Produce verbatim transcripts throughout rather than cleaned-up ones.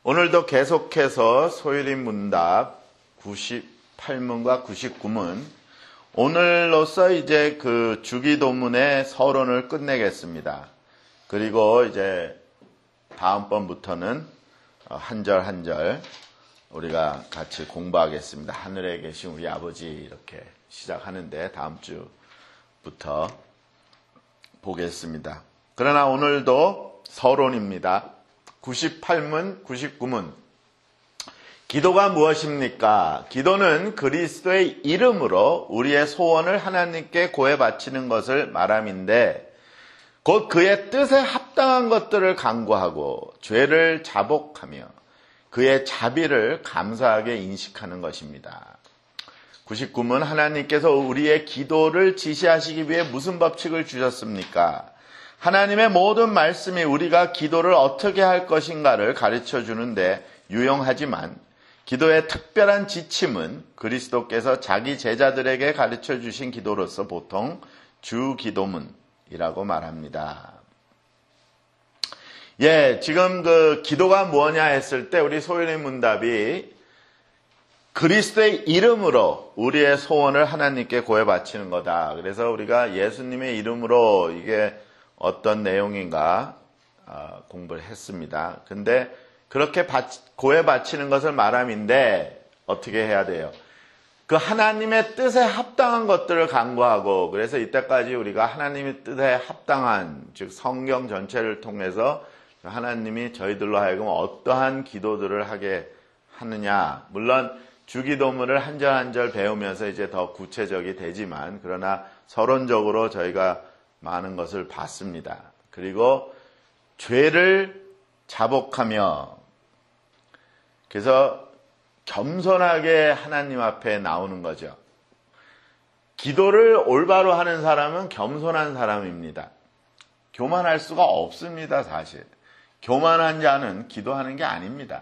오늘도 계속해서 소일이 문답 구십팔 문과 구십구 문, 오늘로써 이제 그 주기도문의 서론을 끝내겠습니다. 그리고 이제 다음번부터는 한 절 한 절 우리가 같이 공부하겠습니다. 하늘에 계신 우리 아버지, 이렇게 시작하는데 다음 주부터 보겠습니다. 그러나 오늘도 서론입니다. 구십팔 문, 구십구 문. 기도가 무엇입니까? 기도는 그리스도의 이름으로 우리의 소원을 하나님께 고해 바치는 것을 말함인데, 곧 그의 뜻에 합당한 것들을 간구하고 죄를 자복하며 그의 자비를 감사하게 인식하는 것입니다. 구십구 문, 하나님께서 우리의 기도를 지시하시기 위해 무슨 법칙을 주셨습니까? 하나님의 모든 말씀이 우리가 기도를 어떻게 할 것인가를 가르쳐 주는데 유용하지만, 기도의 특별한 지침은 그리스도께서 자기 제자들에게 가르쳐 주신 기도로서 보통 주기도문이라고 말합니다. 예, 지금 그 기도가 뭐냐 했을 때 우리 소연의 문답이 그리스도의 이름으로 우리의 소원을 하나님께 고해 바치는 거다. 그래서 우리가 예수님의 이름으로 이게 어떤 내용인가 공부를 했습니다. 근데 그렇게 고해 바치는 것을 말함인데 어떻게 해야 돼요? 그 하나님의 뜻에 합당한 것들을 간구하고, 그래서 이때까지 우리가 하나님의 뜻에 합당한, 즉 성경 전체를 통해서 하나님이 저희들로 하여금 어떠한 기도들을 하게 하느냐, 물론 주기도문을 한 절 한 절 배우면서 이제 더 구체적이 되지만, 그러나 서론적으로 저희가 많은 것을 봤습니다. 그리고 죄를 자복하며, 그래서 겸손하게 하나님 앞에 나오는 거죠. 기도를 올바로 하는 사람은 겸손한 사람입니다. 교만할 수가 없습니다, 사실. 교만한 자는 기도하는 게 아닙니다.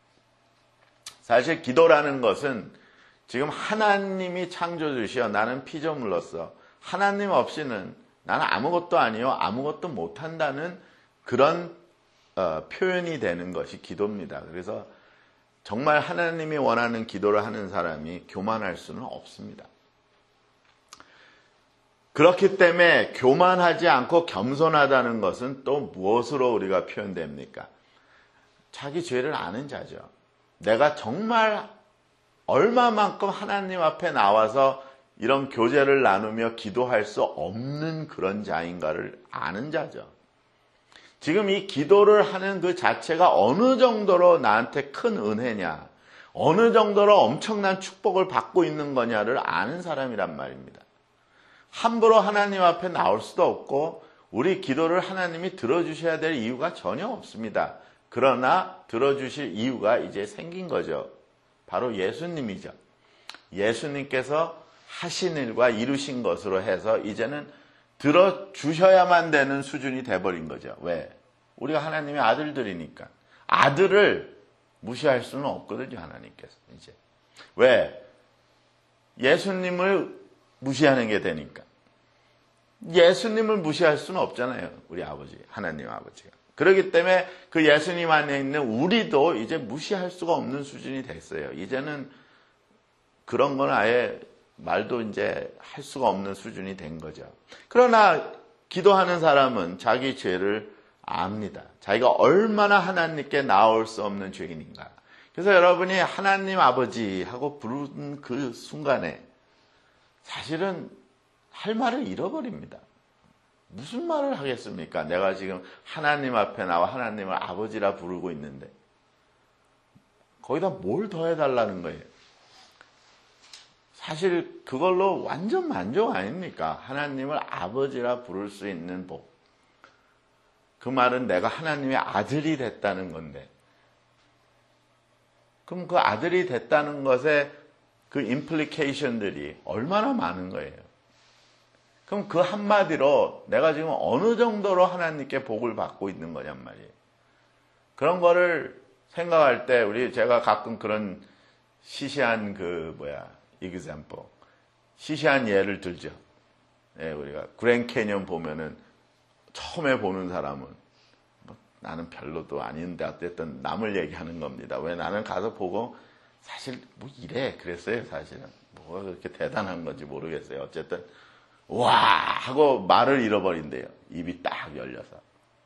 사실 기도라는 것은 지금 하나님이 창조주시여 나는 피조물로서 하나님 없이는 나는 아무것도 아니요 아무것도 못한다는 그런 어, 표현이 되는 것이 기도입니다. 그래서 정말 하나님이 원하는 기도를 하는 사람이 교만할 수는 없습니다. 그렇기 때문에 교만하지 않고 겸손하다는 것은 또 무엇으로 우리가 표현됩니까? 자기 죄를 아는 자죠. 내가 정말 얼마만큼 하나님 앞에 나와서 이런 교제를 나누며 기도할 수 없는 그런 자인가를 아는 자죠. 지금 이 기도를 하는 그 자체가 어느 정도로 나한테 큰 은혜냐, 어느 정도로 엄청난 축복을 받고 있는 거냐를 아는 사람이란 말입니다. 함부로 하나님 앞에 나올 수도 없고 우리 기도를 하나님이 들어주셔야 될 이유가 전혀 없습니다. 그러나 들어주실 이유가 이제 생긴 거죠. 바로 예수님이죠. 예수님께서 하신 일과 이루신 것으로 해서 이제는 들어주셔야만 되는 수준이 돼버린 거죠. 왜? 우리가 하나님의 아들들이니까. 아들을 무시할 수는 없거든요, 하나님께서. 이제. 왜? 예수님을 무시하는 게 되니까. 예수님을 무시할 수는 없잖아요, 우리 아버지, 하나님 아버지가. 그렇기 때문에 그 예수님 안에 있는 우리도 이제 무시할 수가 없는 수준이 됐어요. 이제는 그런 건 아예 말도 이제 할 수가 없는 수준이 된 거죠. 그러나 기도하는 사람은 자기 죄를 압니다. 자기가 얼마나 하나님께 나올 수 없는 죄인인가. 그래서 여러분이 하나님 아버지 하고 부르는 그 순간에 사실은 할 말을 잃어버립니다. 무슨 말을 하겠습니까? 내가 지금 하나님 앞에 나와 하나님을 아버지라 부르고 있는데 거기다 뭘 더 해달라는 거예요? 사실 그걸로 완전 만족 아닙니까? 하나님을 아버지라 부를 수 있는 복. 그 말은 내가 하나님의 아들이 됐다는 건데, 그럼 그 아들이 됐다는 것에 그 임플리케이션들이 얼마나 많은 거예요. 그럼 그 한마디로 내가 지금 어느 정도로 하나님께 복을 받고 있는 거냔 말이에요. 그런 거를 생각할 때 우리 제가 가끔 그런 시시한 그 뭐야 example, 시시한 예를 들죠. 예, 우리가 그랜 캐년 보면은 처음에 보는 사람은 나는 별로도 아닌데 어쨌든 남을 얘기하는 겁니다. 왜 나는 가서 보고 사실 뭐 이래 그랬어요. 사실은 뭐가 그렇게 대단한 건지 모르겠어요. 어쨌든 와 하고 말을 잃어버린대요. 입이 딱 열려서.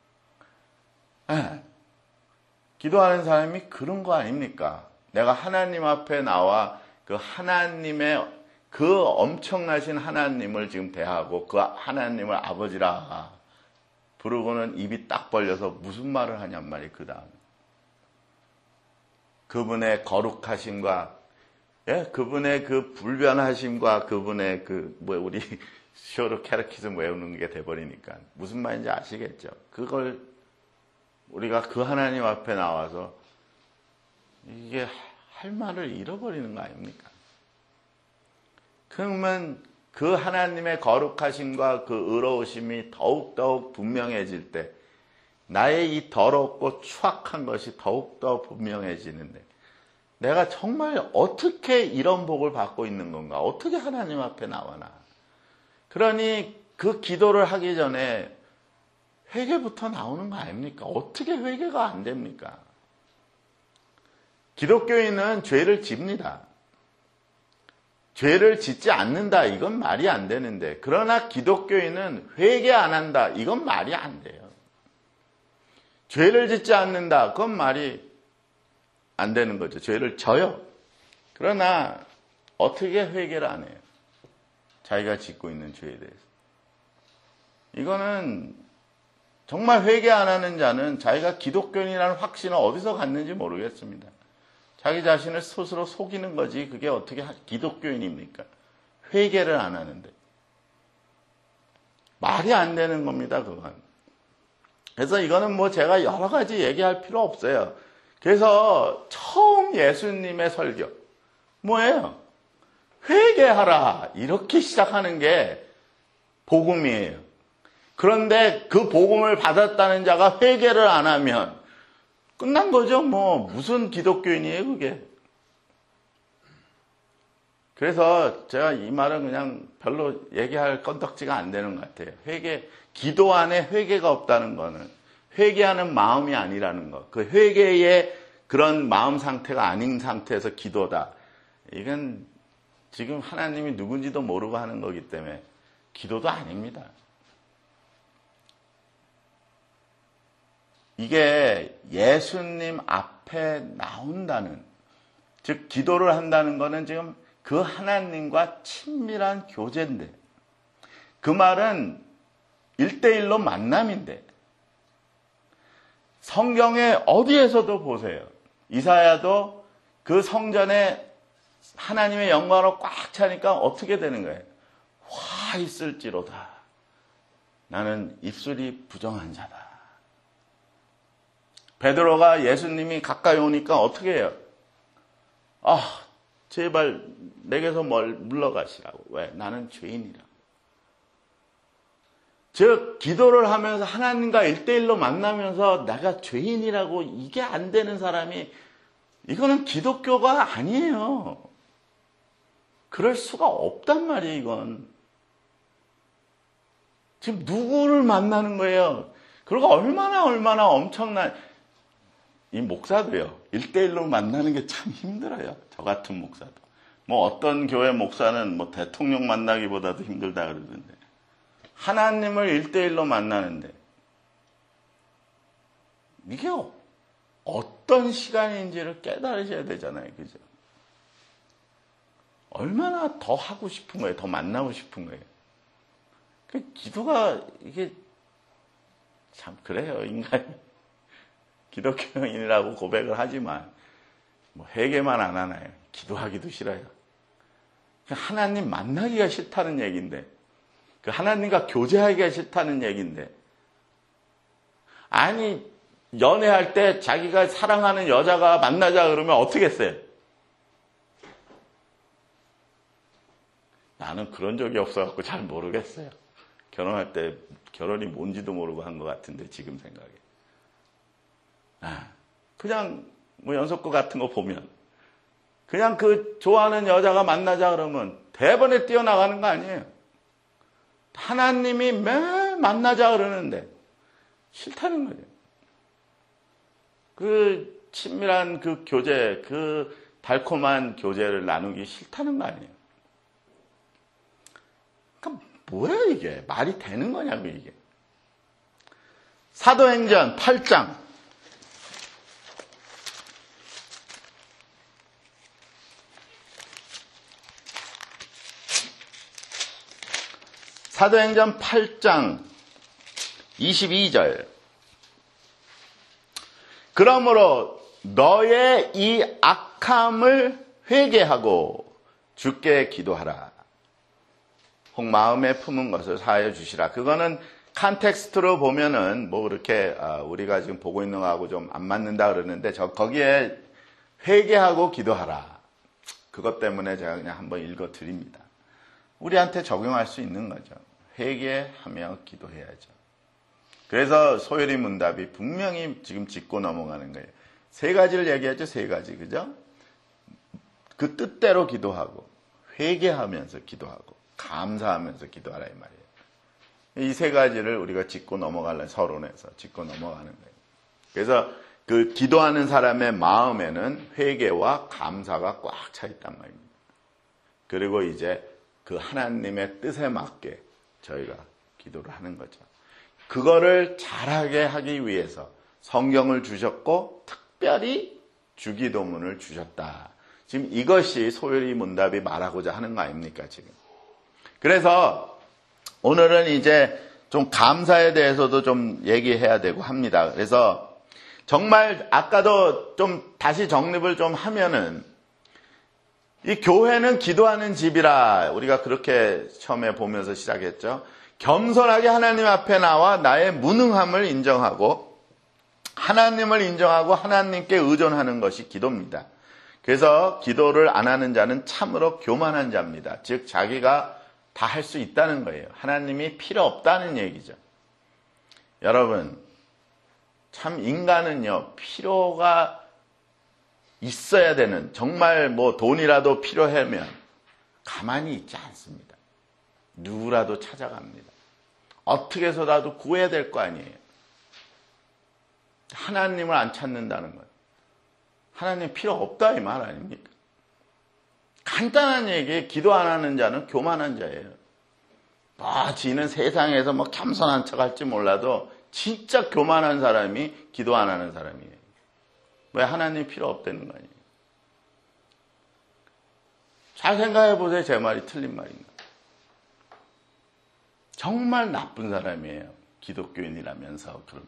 에, 기도하는 사람이 그런 거 아닙니까? 내가 하나님 앞에 나와 그 하나님의 그 엄청나신 하나님을 지금 대하고 그 하나님을 아버지라 부르고는 입이 딱 벌려서 무슨 말을 하냔 말이에요. 그 다음 그분의 거룩하심과 예, 그분의 그 불변하심과 그분의 그 뭐 우리 시어로 캐러키즘 외우는 게 돼버리니까 무슨 말인지 아시겠죠? 그걸 우리가 그 하나님 앞에 나와서 이게 할 말을 잃어버리는 거 아닙니까? 그러면 그 하나님의 거룩하심과 그 의로우심이 더욱더욱 분명해질 때 나의 이 더럽고 추악한 것이 더욱더 분명해지는데 내가 정말 어떻게 이런 복을 받고 있는 건가? 어떻게 하나님 앞에 나와나? 그러니 그 기도를 하기 전에 회개부터 나오는 거 아닙니까? 어떻게 회개가 안 됩니까? 기독교인은 죄를 집니다. 죄를 짓지 않는다. 이건 말이 안 되는데 그러나 기독교인은 회개 안 한다. 이건 말이 안 돼요. 죄를 짓지 않는다. 그건 말이 안 되는 거죠. 죄를 져요. 그러나 어떻게 회개를 안 해요? 자기가 짓고 있는 죄에 대해서. 이거는 정말 회개 안 하는 자는 자기가 기독교인이라는 확신을 어디서 갖는지 모르겠습니다. 자기 자신을 스스로 속이는 거지 그게 어떻게 기독교인입니까? 회개를 안 하는데. 말이 안 되는 겁니다. 그건. 그래서 이거는 뭐 제가 여러 가지 얘기할 필요 없어요. 그래서 처음 예수님의 설교 뭐예요? 회개하라 이렇게 시작하는 게 복음이에요. 그런데 그 복음을 받았다는 자가 회개를 안 하면 끝난 거죠. 뭐 무슨 기독교인이에요 그게. 그래서 제가 이 말은 그냥 별로 얘기할 건덕지가 안 되는 것 같아요. 회개, 기도 안에 회개가 없다는 거는 회개하는 마음이 아니라는 거. 그 회개의 그런 마음 상태가 아닌 상태에서 기도다. 이건 지금 하나님이 누군지도 모르고 하는 거기 때문에 기도도 아닙니다. 이게 예수님 앞에 나온다는, 즉 기도를 한다는 거는 지금 그 하나님과 친밀한 교제인데, 그 말은 일대일로 만남인데, 성경에 어디에서도 보세요. 이사야도 그 성전에 하나님의 영광으로 꽉 차니까 어떻게 되는 거예요? 화 있을지로다. 나는 입술이 부정한 자다. 베드로가 예수님이 가까이 오니까 어떻게 해요? 아, 제발 내게서 뭘 물러가시라고. 왜? 나는 죄인이라. 즉 기도를 하면서 하나님과 일대일로 만나면서 내가 죄인이라고 이게 안 되는 사람이, 이거는 기독교가 아니에요. 그럴 수가 없단 말이에요. 이건 지금 누구를 만나는 거예요? 그리고 얼마나 얼마나 엄청난, 이 목사도요 일대일로 만나는 게 참 힘들어요. 저 같은 목사도. 뭐 어떤 교회 목사는 뭐 대통령 만나기보다도 힘들다 그러던데, 하나님을 일대일로 만나는데 이게 어떤 시간인지를 깨달으셔야 되잖아요. 그죠? 얼마나 더 하고 싶은 거예요. 더 만나고 싶은 거예요. 그 기도가 이게 참 그래요. 인간이 기독교인이라고 고백을 하지만 뭐 회개만 안 하나요? 기도하기도 싫어요. 하나님 만나기가 싫다는 얘기인데, 그 하나님과 교제하기가 싫다는 얘기인데, 아니 연애할 때 자기가 사랑하는 여자가 만나자 그러면 어떻게 했어요? 나는 그런 적이 없어갖고 잘 모르겠어요. 결혼할 때 결혼이 뭔지도 모르고 한 것 같은데 지금 생각에. 아, 그냥 뭐 연속극 같은 거 보면 그냥 그 좋아하는 여자가 만나자 그러면 대번에 뛰어나가는 거 아니에요. 하나님이 매일 만나자 그러는데 싫다는 거예요. 그 친밀한 그 교제, 그 달콤한 교제를 나누기 싫다는 거 아니에요. 그러니까 뭐야 이게? 말이 되는 거냐고 이게. 사도행전 팔 장 사도행전 팔 장 이십이 절. 그러므로 너의 이 악함을 회개하고 주께 기도하라. 혹 마음에 품은 것을 사하여 주시라. 그거는 컨텍스트로 보면은 뭐 그렇게 우리가 지금 보고 있는 거하고 좀 안 맞는다 그러는데 저 거기에 회개하고 기도하라. 그것 때문에 제가 그냥 한번 읽어 드립니다. 우리한테 적용할 수 있는 거죠. 회개하며 기도해야죠. 그래서 소요리 문답이 분명히 지금 짚고 넘어가는 거예요. 세 가지를 얘기하죠. 세 가지. 그죠? 그 뜻대로 기도하고 회개하면서 기도하고 감사하면서 기도하라 이 말이에요. 이 세 가지를 우리가 짚고 넘어가려는 서론에서 짚고 넘어가는 거예요. 그래서 그 기도하는 사람의 마음에는 회개와 감사가 꽉 차 있단 말입니다. 그리고 이제 그 하나님의 뜻에 맞게 저희가 기도를 하는 거죠. 그거를 잘하게 하기 위해서 성경을 주셨고 특별히 주기도문을 주셨다. 지금 이것이 소요리 문답이 말하고자 하는 거 아닙니까 지금. 그래서 오늘은 이제 좀 감사에 대해서도 좀 얘기해야 되고 합니다. 그래서 정말 아까도 좀 다시 정립을 좀 하면은 이 교회는 기도하는 집이라 우리가 그렇게 처음에 보면서 시작했죠. 겸손하게 하나님 앞에 나와 나의 무능함을 인정하고 하나님을 인정하고 하나님께 의존하는 것이 기도입니다. 그래서 기도를 안 하는 자는 참으로 교만한 자입니다. 즉 자기가 다 할 수 있다는 거예요. 하나님이 필요 없다는 얘기죠. 여러분 참 인간은요 필요가 있어야 되는 정말 뭐 돈이라도 필요하면 가만히 있지 않습니다. 누구라도 찾아갑니다. 어떻게 해서라도 구해야 될 거 아니에요. 하나님을 안 찾는다는 것. 하나님 필요 없다 이 말 아닙니까? 간단한 얘기에 기도 안 하는 자는 교만한 자예요. 뭐 지는 세상에서 뭐 겸손한 척 할지 몰라도 진짜 교만한 사람이 기도 안 하는 사람이에요. 왜 하나님 필요 없다는 거 아니에요? 잘 생각해 보세요. 제 말이 틀린 말인가? 정말 나쁜 사람이에요. 기독교인이라면서 그러면.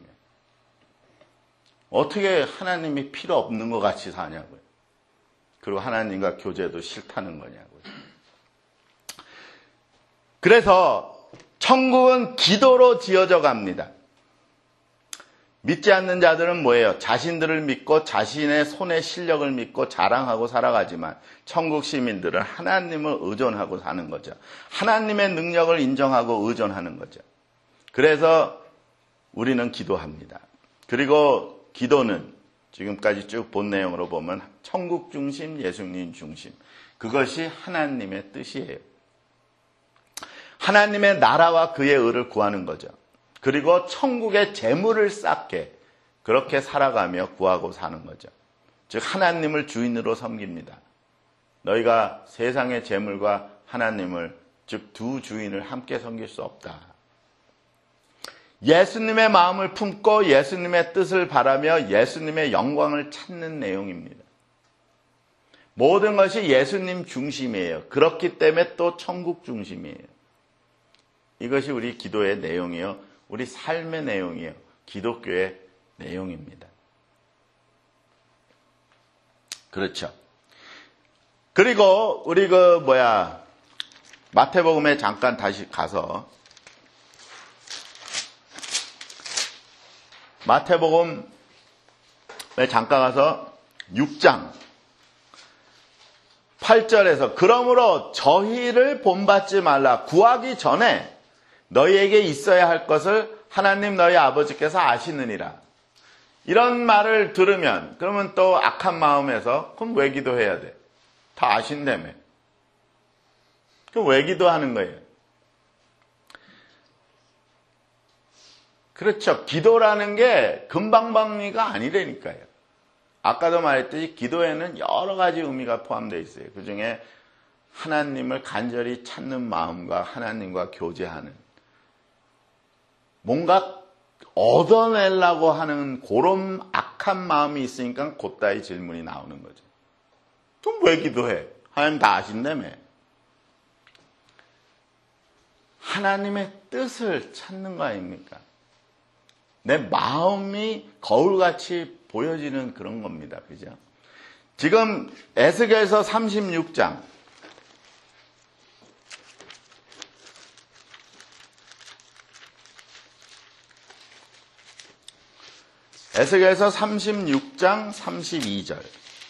어떻게 하나님이 필요 없는 것 같이 사냐고요. 그리고 하나님과 교제도 싫다는 거냐고요. 그래서 천국은 기도로 지어져 갑니다. 믿지 않는 자들은 뭐예요? 자신들을 믿고 자신의 손의 실력을 믿고 자랑하고 살아가지만 천국 시민들은 하나님을 의존하고 사는 거죠. 하나님의 능력을 인정하고 의존하는 거죠. 그래서 우리는 기도합니다. 그리고 기도는 지금까지 쭉 본 내용으로 보면 천국 중심, 예수님 중심. 그것이 하나님의 뜻이에요. 하나님의 나라와 그의 의를 구하는 거죠. 그리고 천국의 재물을 쌓게 그렇게 살아가며 구하고 사는 거죠. 즉 하나님을 주인으로 섬깁니다. 너희가 세상의 재물과 하나님을 즉 두 주인을 함께 섬길 수 없다. 예수님의 마음을 품고 예수님의 뜻을 바라며 예수님의 영광을 찾는 내용입니다. 모든 것이 예수님 중심이에요. 그렇기 때문에 또 천국 중심이에요. 이것이 우리 기도의 내용이요. 우리 삶의 내용이에요. 기독교의 내용입니다. 그렇죠. 그리고 우리 그 뭐야 마태복음에 잠깐 다시 가서 마태복음에 잠깐 가서 육 장 팔 절에서 그러므로 저희를 본받지 말라. 구하기 전에 너희에게 있어야 할 것을 하나님 너희 아버지께서 아시느니라. 이런 말을 들으면 그러면 또 악한 마음에서 그럼 왜 기도해야 돼? 다 아신다며. 그럼 왜 기도하는 거예요? 그렇죠. 기도라는 게 금방방리가 아니라니까요. 아까도 말했듯이 기도에는 여러 가지 의미가 포함되어 있어요. 그 중에 하나님을 간절히 찾는 마음과 하나님과 교제하는, 뭔가 얻어내려고 하는 그런 악한 마음이 있으니까 곧다이 질문이 나오는 거죠. 그럼 왜 기도해? 하나님 다 아신다며. 하나님의 뜻을 찾는 거 아닙니까? 내 마음이 거울같이 보여지는 그런 겁니다. 그죠? 지금 에스겔서 삼십육 장 에스겔서 삼십육 장 삼십이 절.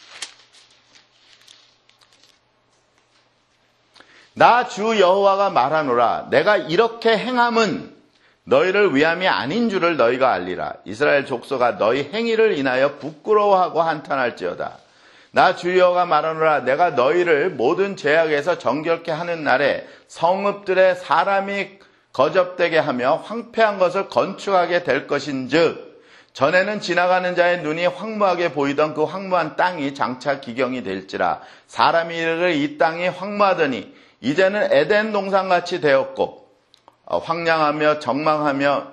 나 주 여호와가 말하노라. 내가 이렇게 행함은 너희를 위함이 아닌 줄을 너희가 알리라. 이스라엘 족속아 너희 행위를 인하여 부끄러워하고 한탄할지어다. 나 주 여호와가 말하노라. 내가 너희를 모든 죄악에서 정결케 하는 날에 성읍들의 사람이 거접되게 하며 황폐한 것을 건축하게 될 것인즉 전에는 지나가는 자의 눈이 황무하게 보이던 그 황무한 땅이 장차 기경이 될지라. 사람이 이르기를 이 땅이 황무하더니 이제는 에덴 동산같이 되었고 어, 황량하며 적망하며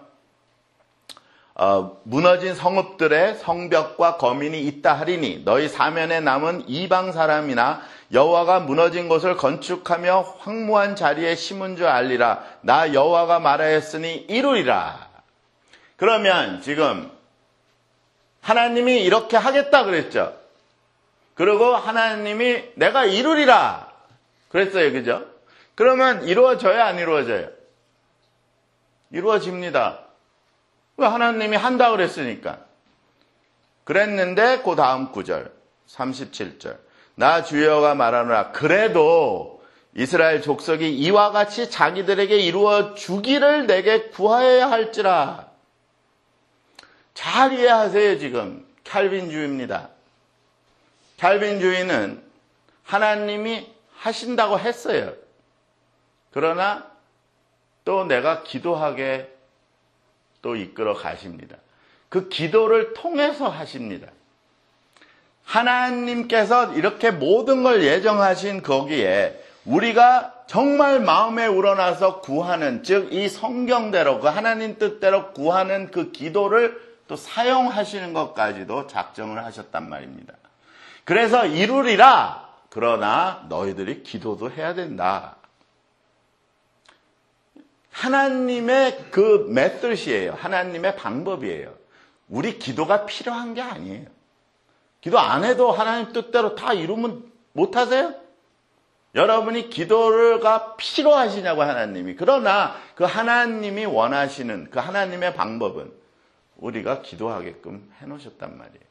어, 무너진 성읍들의 성벽과 거민이 있다 하리니 너희 사면에 남은 이방 사람이나 여호와가 무너진 곳을 건축하며 황무한 자리에 심은 줄 알리라. 나 여호와가 말하였으니 이루리라. 그러면 지금 하나님이 이렇게 하겠다 그랬죠. 그리고 하나님이 내가 이루리라 그랬어요. 그죠? 그러면 이루어져요? 안 이루어져요? 이루어집니다. 왜? 하나님이 한다 그랬으니까. 그랬는데 그 다음 구절 삼십칠 절. 나 주여가 말하노라. 그래도 이스라엘 족속이 이와 같이 자기들에게 이루어 주기를 내게 구하여야 할지라. 잘 이해하세요. 지금 칼빈주의입니다. 칼빈주의는 하나님이 하신다고 했어요. 그러나 또 내가 기도하게 또 이끌어 가십니다. 그 기도를 통해서 하십니다. 하나님께서 이렇게 모든 걸 예정하신 거기에 우리가 정말 마음에 우러나서 구하는, 즉 이 성경대로 그 하나님 뜻대로 구하는 그 기도를 또 사용하시는 것까지도 작정을 하셨단 말입니다. 그래서 이루리라. 그러나 너희들이 기도도 해야 된다. 하나님의 그 메시지예요. 하나님의 방법이에요. 우리 기도가 필요한 게 아니에요. 기도 안 해도 하나님 뜻대로 다 이루면 못하세요? 여러분이 기도가 필요하시냐고 하나님이. 그러나 그 하나님이 원하시는 그 하나님의 방법은 우리가 기도하게끔 해놓으셨단 말이에요.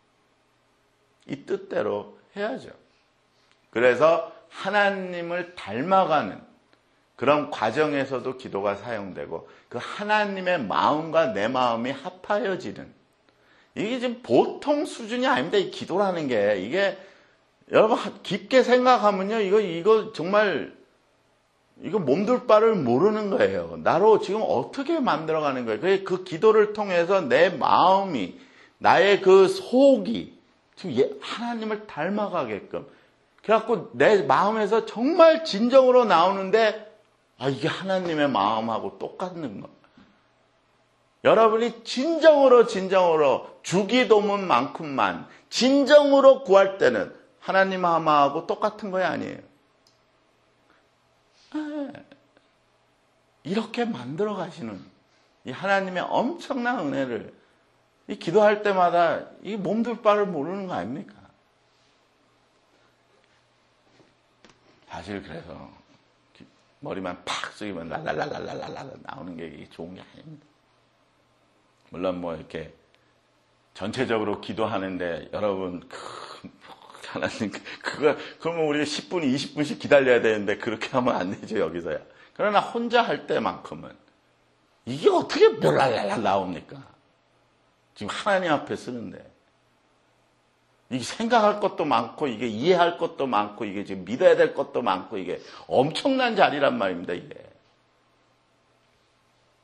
이 뜻대로 해야죠. 그래서 하나님을 닮아가는 그런 과정에서도 기도가 사용되고 그 하나님의 마음과 내 마음이 합하여지는, 이게 지금 보통 수준이 아닙니다. 이 기도라는 게. 이게 여러분 깊게 생각하면요, 이거 이거 정말 이거 몸둘 바를 모르는 거예요. 나로 지금 어떻게 만들어가는 거예요. 그 기도를 통해서 내 마음이, 나의 그 속이 지금 하나님을 닮아가게끔. 그래갖고 내 마음에서 정말 진정으로 나오는데 아, 이게 하나님의 마음하고 똑같은 거. 여러분이 진정으로 진정으로 주기도문만큼만 진정으로 구할 때는 하나님 마음하고 똑같은 거야 아니에요? 네. 이렇게 만들어 가시는 이 하나님의 엄청난 은혜를 이 기도할 때마다 이 몸둘 바를 모르는 거 아닙니까? 사실 그래서 머리만 팍 숙이면 랄랄랄랄랄랄 나오는 게 좋은 게 아닙니다. 물론 뭐 이렇게 전체적으로 기도하는데 여러분 그 하나님 그거 그러면 우리가 십 분, 이십 분씩 기다려야 되는데 그렇게 하면 안 되죠 여기서야. 그러나 혼자 할 때만큼은 이게 어떻게 랄랄랄 나옵니까? 지금 하나님 앞에 쓰는데 이게 생각할 것도 많고 이게 이해할 것도 많고 이게 지금 믿어야 될 것도 많고 이게 엄청난 자리란 말입니다. 이게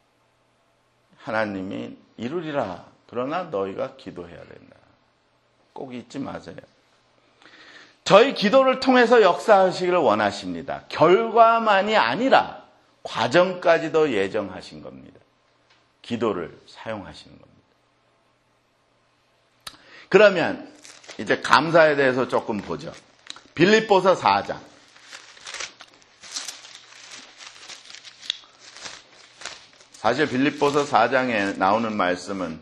하나님이 이루리라. 그러나 너희가 기도해야 된다. 꼭 잊지 마세요. 저희 기도를 통해서 역사하시기를 원하십니다. 결과만이 아니라 과정까지도 예정하신 겁니다. 기도를 사용하시는 겁니다. 그러면 이제 감사에 대해서 조금 보죠. 빌립보서 사 장. 사실 빌립보서 사 장에 나오는 말씀은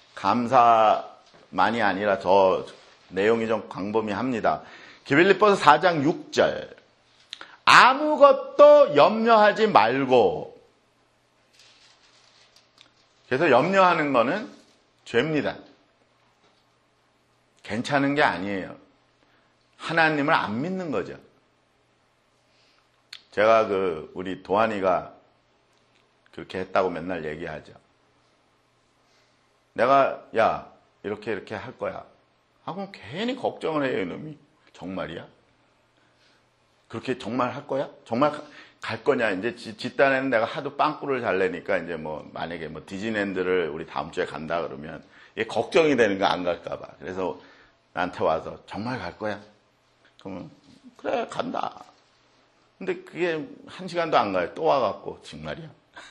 감사만이 아니라 더 내용이 좀 광범위합니다. 빌립보서 사 장 육 절. 아무것도 염려하지 말고. 그래서 염려하는 거는 죄입니다. 괜찮은 게 아니에요. 하나님을 안 믿는 거죠. 제가 그 우리 도한이가 그렇게 했다고 맨날 얘기하죠. 내가 야 이렇게 이렇게 할 거야 하고 괜히 걱정을 해요. 이놈이 정말이야? 그렇게 정말 할 거야? 정말 갈 거냐? 이제 집단에는 내가 하도 빵꾸를 잘 내니까 이제 뭐 만약에 뭐 디즈니랜드를 우리 다음 주에 간다 그러면 이게 걱정이 되는 거 안 갈까 봐. 그래서 나한테 와서 정말 갈 거야? 그러면 그래 간다. 근데 그게 한 시간도 안 가요. 또 와갖고 정말이야?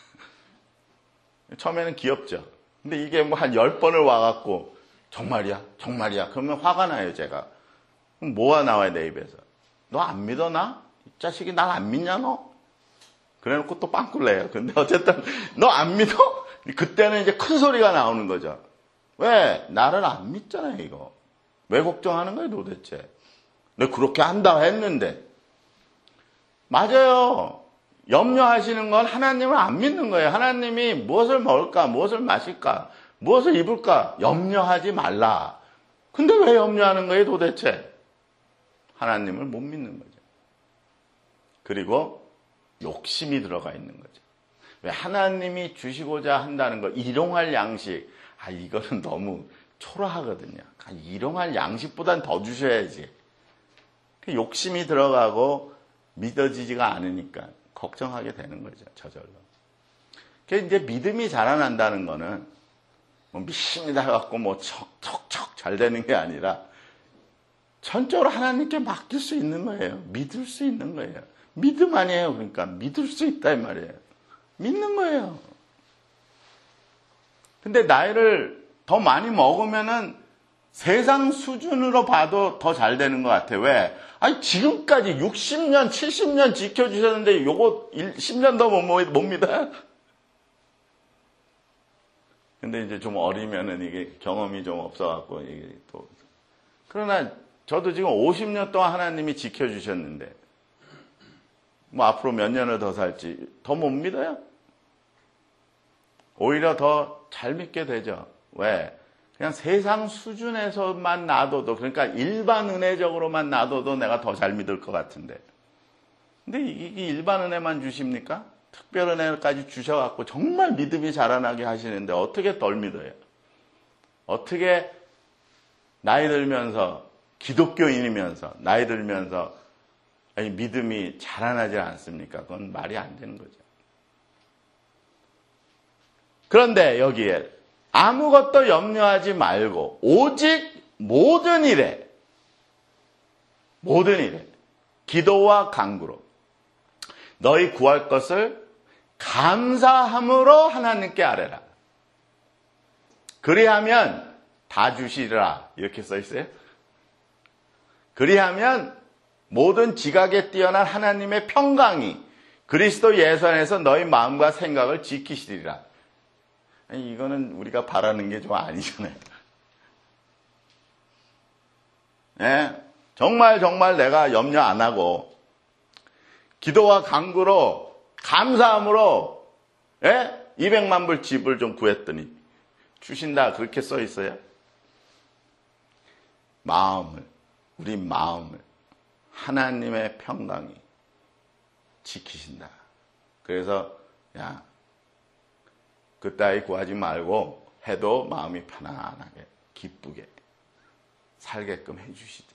처음에는 귀엽죠. 근데 이게 뭐 한 열 번을 와갖고 정말이야? 정말이야? 그러면 화가 나요 제가. 그럼 뭐가 나와요 내 입에서? 너 안 믿어 나? 이 자식이 날 안 믿냐 너? 그래놓고 또 빵꾸를 내요. 근데 어쨌든 너 안 믿어? 그때는 이제 큰 소리가 나오는 거죠. 왜? 나를 안 믿잖아요 이거. 왜 걱정하는 거예요 도대체? 너 그렇게 한다 했는데. 맞아요. 염려하시는 건 하나님을 안 믿는 거예요. 하나님이 무엇을 먹을까, 무엇을 마실까, 무엇을 입을까 염려하지 말라. 근데 왜 염려하는 거예요 도대체? 하나님을 못 믿는 거죠. 그리고 욕심이 들어가 있는 거죠. 왜 하나님이 주시고자 한다는 거, 일용할 양식, 아 이거는 너무 초라하거든요. 일용할 양식보단 더 주셔야지. 욕심이 들어가고 믿어지지가 않으니까 걱정하게 되는 거죠. 저절로. 그래서 이제 믿음이 자라난다는 거는 뭐 믿습니다 해갖고 뭐 척척척 잘 되는 게 아니라 전적으로 하나님께 맡길 수 있는 거예요. 믿을 수 있는 거예요. 믿음 아니에요. 그러니까 믿을 수 있다 이 말이에요. 믿는 거예요. 근데 나이를 더 많이 먹으면은 세상 수준으로 봐도 더 잘 되는 것 같아. 왜? 아니, 지금까지 육십 년, 칠십 년 지켜주셨는데 요거 십 년 더 못 믿어요? 근데 이제 좀 어리면은 이게 경험이 좀 없어갖고 이게 또. 그러나 저도 지금 오십 년 동안 하나님이 지켜주셨는데 뭐 앞으로 몇 년을 더 살지 더 못 믿어요? 오히려 더 잘 믿게 되죠. 왜? 그냥 세상 수준에서만 놔둬도, 그러니까 일반 은혜적으로만 놔둬도 내가 더 잘 믿을 것 같은데. 근데 이게 일반 은혜만 주십니까? 특별 은혜까지 주셔갖고 정말 믿음이 자라나게 하시는데 어떻게 덜 믿어요? 어떻게 나이 들면서, 기독교인이면서, 나이 들면서 아니, 믿음이 자라나지 않습니까? 그건 말이 안 되는 거죠. 그런데 여기에 아무것도 염려하지 말고 오직 모든 일에 모든 일에 기도와 간구로 너희 구할 것을 감사함으로 하나님께 아뢰라. 그리하면 다 주시리라. 이렇게 써 있어요. 그리하면 모든 지각에 뛰어난 하나님의 평강이 그리스도 예수 안에서 너희 마음과 생각을 지키시리라. 아니, 이거는 우리가 바라는 게 좀 아니잖아요. 네? 정말 정말 내가 염려 안 하고 기도와 간구로 감사함으로 예? 이백만 불 집을 좀 구했더니 주신다 그렇게 써 있어요. 마음을 우리 마음을 하나님의 평강이 지키신다. 그래서 야 그따위 구하지 말고 해도 마음이 편안하게 기쁘게 살게끔 해주시죠.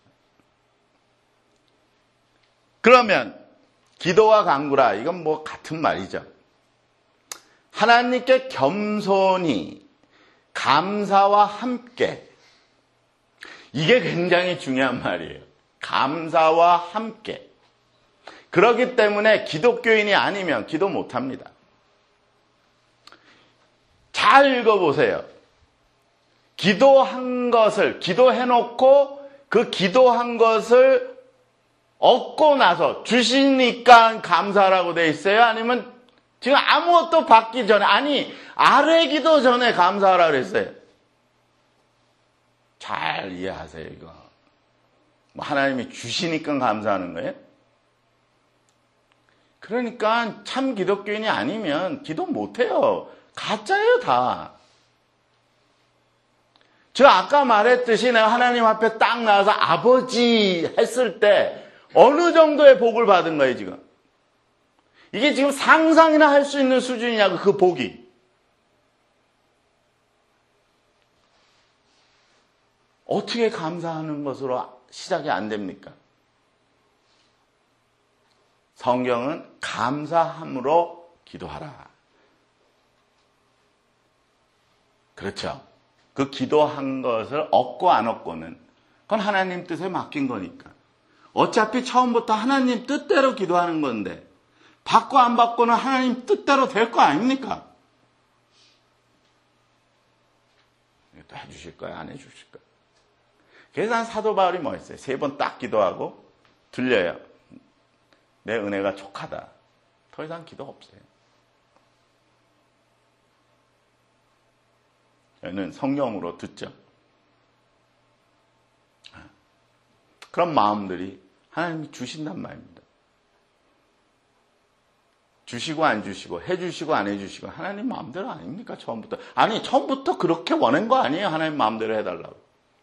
그러면 기도와 간구라 이건 뭐 같은 말이죠. 하나님께 겸손히 감사와 함께 이게 굉장히 중요한 말이에요. 감사와 함께. 그렇기 때문에 기독교인이 아니면 기도 못합니다. 잘 읽어보세요. 기도한 것을, 기도해놓고 그 기도한 것을 얻고 나서 주시니까 감사라고 돼 있어요? 아니면 지금 아무것도 받기 전에, 아니, 아뢰기도 전에 감사하라고 그랬어요. 잘 이해하세요, 이거. 뭐 하나님이 주시니까 감사하는 거예요? 그러니까 참 기독교인이 아니면 기도 못해요. 가짜예요, 다. 저 아까 말했듯이 내가 하나님 앞에 딱 나와서 아버지 했을 때 어느 정도의 복을 받은 거예요, 지금. 이게 지금 상상이나 할 수 있는 수준이냐고, 그 복이. 어떻게 감사하는 것으로 시작이 안 됩니까? 성경은 감사함으로 기도하라. 그렇죠. 그 기도한 것을 얻고 안 얻고는 그건 하나님 뜻에 맡긴 거니까. 어차피 처음부터 하나님 뜻대로 기도하는 건데 받고 안 받고는 하나님 뜻대로 될 거 아닙니까? 이것도 해주실 거야, 안 해주실 거야? 그래서 한 사도 바울이 뭐 했어요? 세 번 딱 기도하고 들려요. 내 은혜가 족하다. 더 이상 기도 없어요. 저희는 성경으로 듣죠. 그런 마음들이 하나님이 주신단 말입니다. 주시고 안 주시고 해주시고 안 해주시고 하나님 마음대로 아닙니까? 처음부터. 아니 처음부터 그렇게 원한 거 아니에요. 하나님 마음대로 해달라고.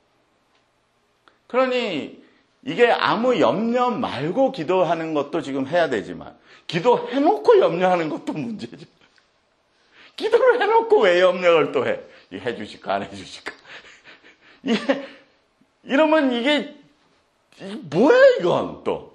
그러니 이게 아무 염려 말고 기도하는 것도 지금 해야 되지만 기도해놓고 염려하는 것도 문제죠. 기도를 해놓고 왜 염려를 또 해? 이 해주실까 안 해주실까? 이게 이러면 이게, 이게 뭐야 이건 또?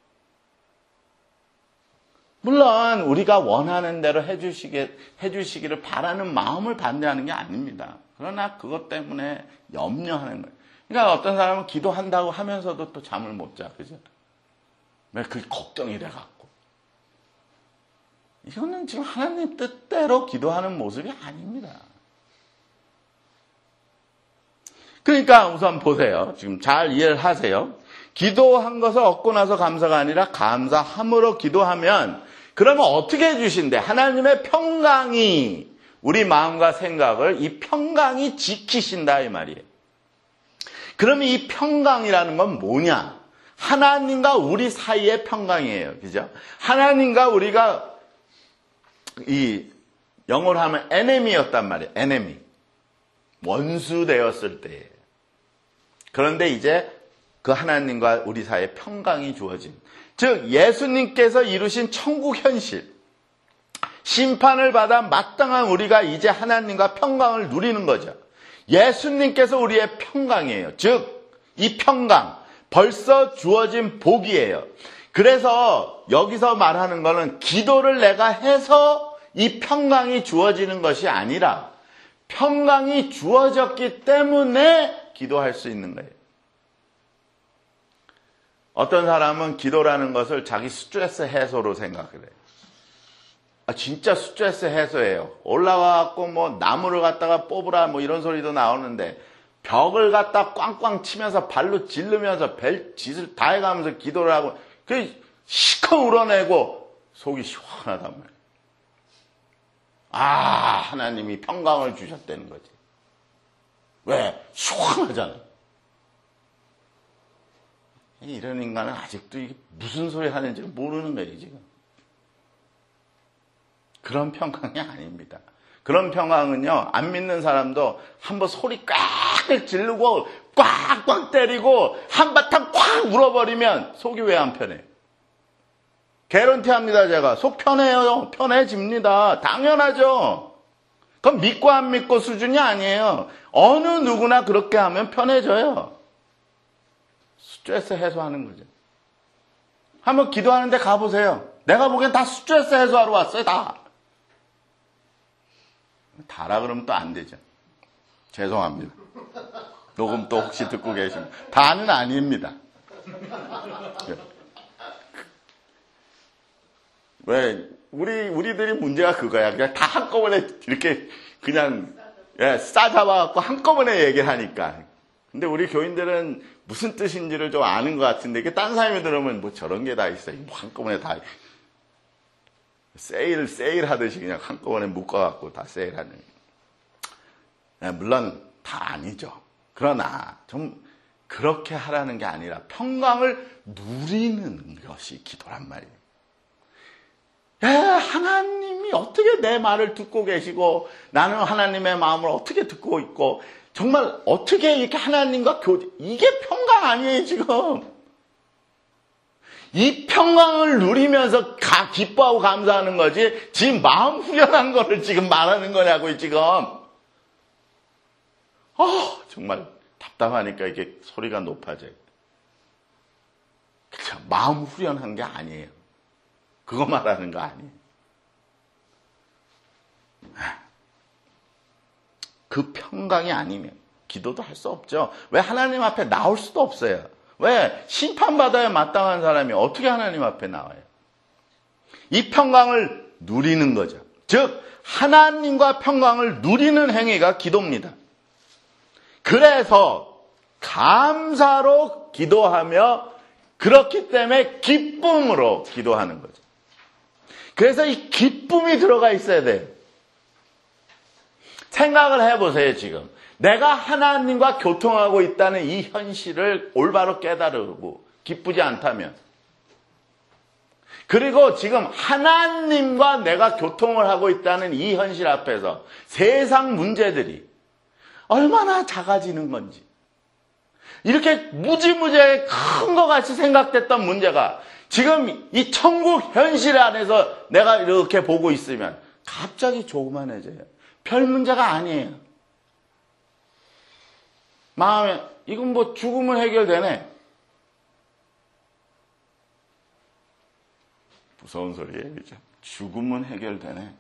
물론 우리가 원하는 대로 해주시게 해주시기를 바라는 마음을 반대하는 게 아닙니다. 그러나 그것 때문에 염려하는 거예요. 그러니까 어떤 사람은 기도한다고 하면서도 또 잠을 못 자, 그죠? 왜 그게 걱정이 돼갖고. 이거는 지금 하나님 뜻대로 기도하는 모습이 아닙니다. 그러니까 우선 보세요. 지금 잘 이해를 하세요. 기도한 것을 얻고 나서 감사가 아니라 감사함으로 기도하면 그러면 어떻게 해주신대? 하나님의 평강이 우리 마음과 생각을 이 평강이 지키신다 이 말이에요. 그러면 이 평강이라는 건 뭐냐? 하나님과 우리 사이의 평강이에요. 그죠? 하나님과 우리가 이 영어로 하면 enemy였단 말이에요. enemy. 원수 되었을 때예요. 그런데 이제 그 하나님과 우리 사이에 평강이 주어진, 즉 예수님께서 이루신 천국 현실, 심판을 받아 마땅한 우리가 이제 하나님과 평강을 누리는 거죠. 예수님께서 우리의 평강이에요. 즉 이 평강 벌써 주어진 복이에요. 그래서 여기서 말하는 거는 기도를 내가 해서 이 평강이 주어지는 것이 아니라 평강이 주어졌기 때문에 기도할 수 있는 거예요. 어떤 사람은 기도라는 것을 자기 스트레스 해소로 생각을 해요. 아, 진짜 스트레스 해소예요. 올라와갖고 뭐 나무를 갖다가 뽑으라 뭐 이런 소리도 나오는데 벽을 갖다 꽝꽝 치면서 발로 찌르면서 별 짓을 다 해가면서 기도를 하고 그 시커 울어내고 속이 시원하단 말이에요. 아, 하나님이 평강을 주셨다는 거지. 왜? 시원하잖아요. 이런 인간은 아직도 이게 무슨 소리 하는지 모르는 거예요, 지금. 그런 평강이 아닙니다. 그런 평강은요, 안 믿는 사람도 한번 소리 꽉 지르고 꽉꽉 때리고 한바탕 꽉 울어버리면 속이 왜 안 편해요? 개런티 합니다, 제가. 속 편해요. 편해집니다. 당연하죠. 그건 믿고 안 믿고 수준이 아니에요. 어느 누구나 그렇게 하면 편해져요. 스트레스 해소하는 거죠. 한번 기도하는데 가보세요. 내가 보기엔 다 스트레스 해소하러 왔어요, 다. 다라 그러면 또 안 되죠. 죄송합니다. 녹음 또 혹시 듣고 계시면. 다는 아닙니다. 왜, 우리, 우리들이 문제가 그거야. 그냥 다 한꺼번에 이렇게 그냥, 예, 싸잡아갖고 한꺼번에 얘기를 하니까. 근데 우리 교인들은 무슨 뜻인지를 좀 아는 것 같은데, 이게 딴 사람이 들으면 뭐 저런 게 다 있어요. 뭐 한꺼번에 다. 세일, 세일 하듯이 그냥 한꺼번에 묶어갖고 다 세일하는. 예, 물론 다 아니죠. 그러나 좀 그렇게 하라는 게 아니라 평강을 누리는 것이 기도란 말이에요. 야, 하나님이 어떻게 내 말을 듣고 계시고 나는 하나님의 마음을 어떻게 듣고 있고 정말 어떻게 이렇게 하나님과 교제, 이게 평강 아니에요 지금. 이 평강을 누리면서 가, 기뻐하고 감사하는 거지 지금 마음 후련한 거를 지금 말하는 거냐고요 지금. 어, 정말 답답하니까 이게 소리가 높아져요. 그쵸? 마음 후련한 게 아니에요. 그거 말하는 거 아니에요. 그 평강이 아니면 기도도 할 수 없죠. 왜 하나님 앞에 나올 수도 없어요. 왜? 심판받아야 마땅한 사람이 어떻게 하나님 앞에 나와요? 이 평강을 누리는 거죠. 즉 하나님과 평강을 누리는 행위가 기도입니다. 그래서 감사로 기도하며 그렇기 때문에 기쁨으로 기도하는 거죠. 그래서 이 기쁨이 들어가 있어야 돼요. 생각을 해보세요, 지금. 내가 하나님과 교통하고 있다는 이 현실을 올바로 깨달으고 기쁘지 않다면. 그리고 지금 하나님과 내가 교통을 하고 있다는 이 현실 앞에서 세상 문제들이 얼마나 작아지는 건지. 이렇게 무지무지하게 큰 것 같이 생각됐던 문제가 지금 이 천국 현실 안에서 내가 이렇게 보고 있으면 갑자기 조그만해져요. 별 문제가 아니에요. 마음에 이건 뭐 죽으면 해결되네. 무서운 소리예요. 그죠? 죽으면 해결되네.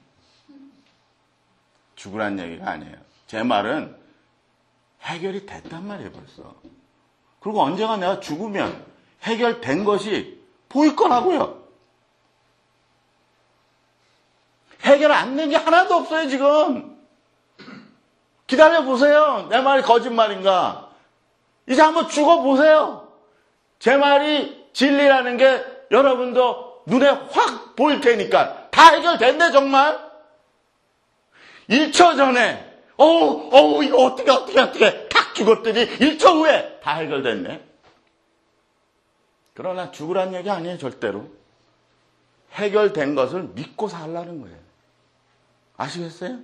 죽으란 얘기가 아니에요. 제 말은 해결이 됐단 말이에요, 벌써. 그리고 언젠가 내가 죽으면 해결된 것이 보일 거라고요. 해결 안 된 게 하나도 없어요, 지금. 기다려보세요. 내 말이 거짓말인가. 이제 한번 죽어보세요. 제 말이 진리라는 게 여러분도 눈에 확 보일 테니까. 다 해결된대, 정말. 일 초 전에 어우, 어우, 이거 어떻게, 어떻게, 어떻게, 탁 죽었더니 일 초 후에 다 해결됐네. 그러나 죽으란 얘기 아니에요, 절대로. 해결된 것을 믿고 살라는 거예요. 아시겠어요?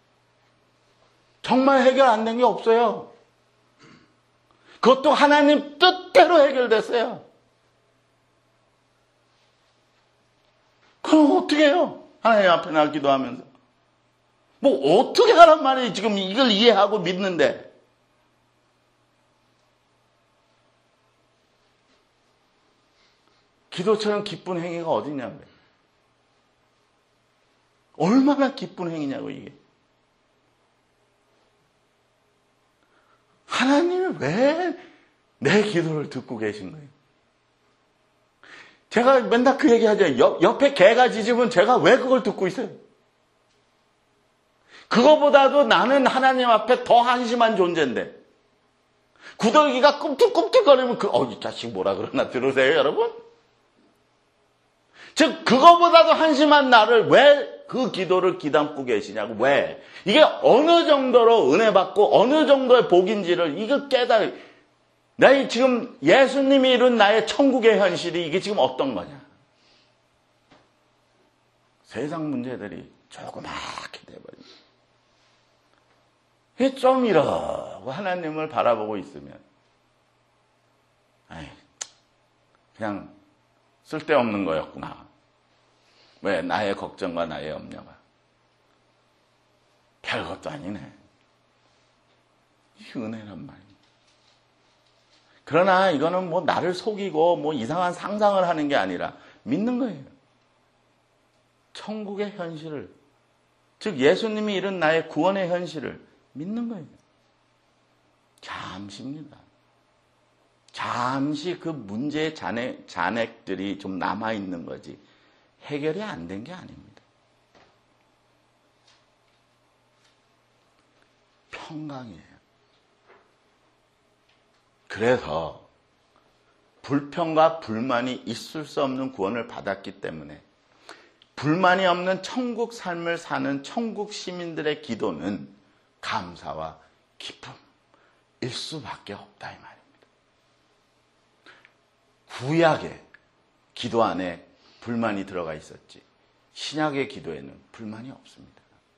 정말 해결 안 된 게 없어요. 그것도 하나님 뜻대로 해결됐어요. 그럼 어떻게 해요? 하나님 앞에 나 기도하면서. 뭐 어떻게 하란 말이에요. 지금 이걸 이해하고 믿는데. 기도처럼 기쁜 행위가 어디냐고요. 얼마나 기쁜 행위냐고 이게. 하나님이 왜 내 기도를 듣고 계신 거예요? 제가 맨날 그 얘기 하죠. 옆, 옆에 개가 짖으면 제가 왜 그걸 듣고 있어요? 그거보다도 나는 하나님 앞에 더 한심한 존재인데 구더기가 꿈틀꿈틀거리면 그, 어, 이 자식 뭐라 그러나 들으세요, 여러분? 즉 그거보다도 한심한 나를 왜 그 기도를 기담고 계시냐고. 왜? 이게 어느 정도로 은혜 받고 어느 정도의 복인지를 이거 깨달아. 나 지금 예수님이 이룬 나의 천국의 현실이 이게 지금 어떤 거냐. 세상 문제들이 조그맣게 돼버립니다. 좀 이러고 하나님을 바라보고 있으면 아이, 그냥 쓸데없는 거였구나. 왜? 나의 걱정과 나의 염려가. 별것도 아니네. 이 은혜란 말입니다. 그러나 이거는 뭐 나를 속이고 뭐 이상한 상상을 하는 게 아니라 믿는 거예요. 천국의 현실을, 즉 예수님이 이룬 나의 구원의 현실을 믿는 거예요. 잠시입니다. 잠시 그 문제의 잔액, 잔액들이 좀 남아있는 거지 해결이 안 된 게 아닙니다. 평강이에요. 그래서 불평과 불만이 있을 수 없는 구원을 받았기 때문에 불만이 없는 천국 삶을 사는 천국 시민들의 기도는 감사와 기쁨일 수밖에 없다 이 말입니다. 구약의 기도 안에 불만이 들어가 있었지 신약의 기도에는 불만이 없습니다.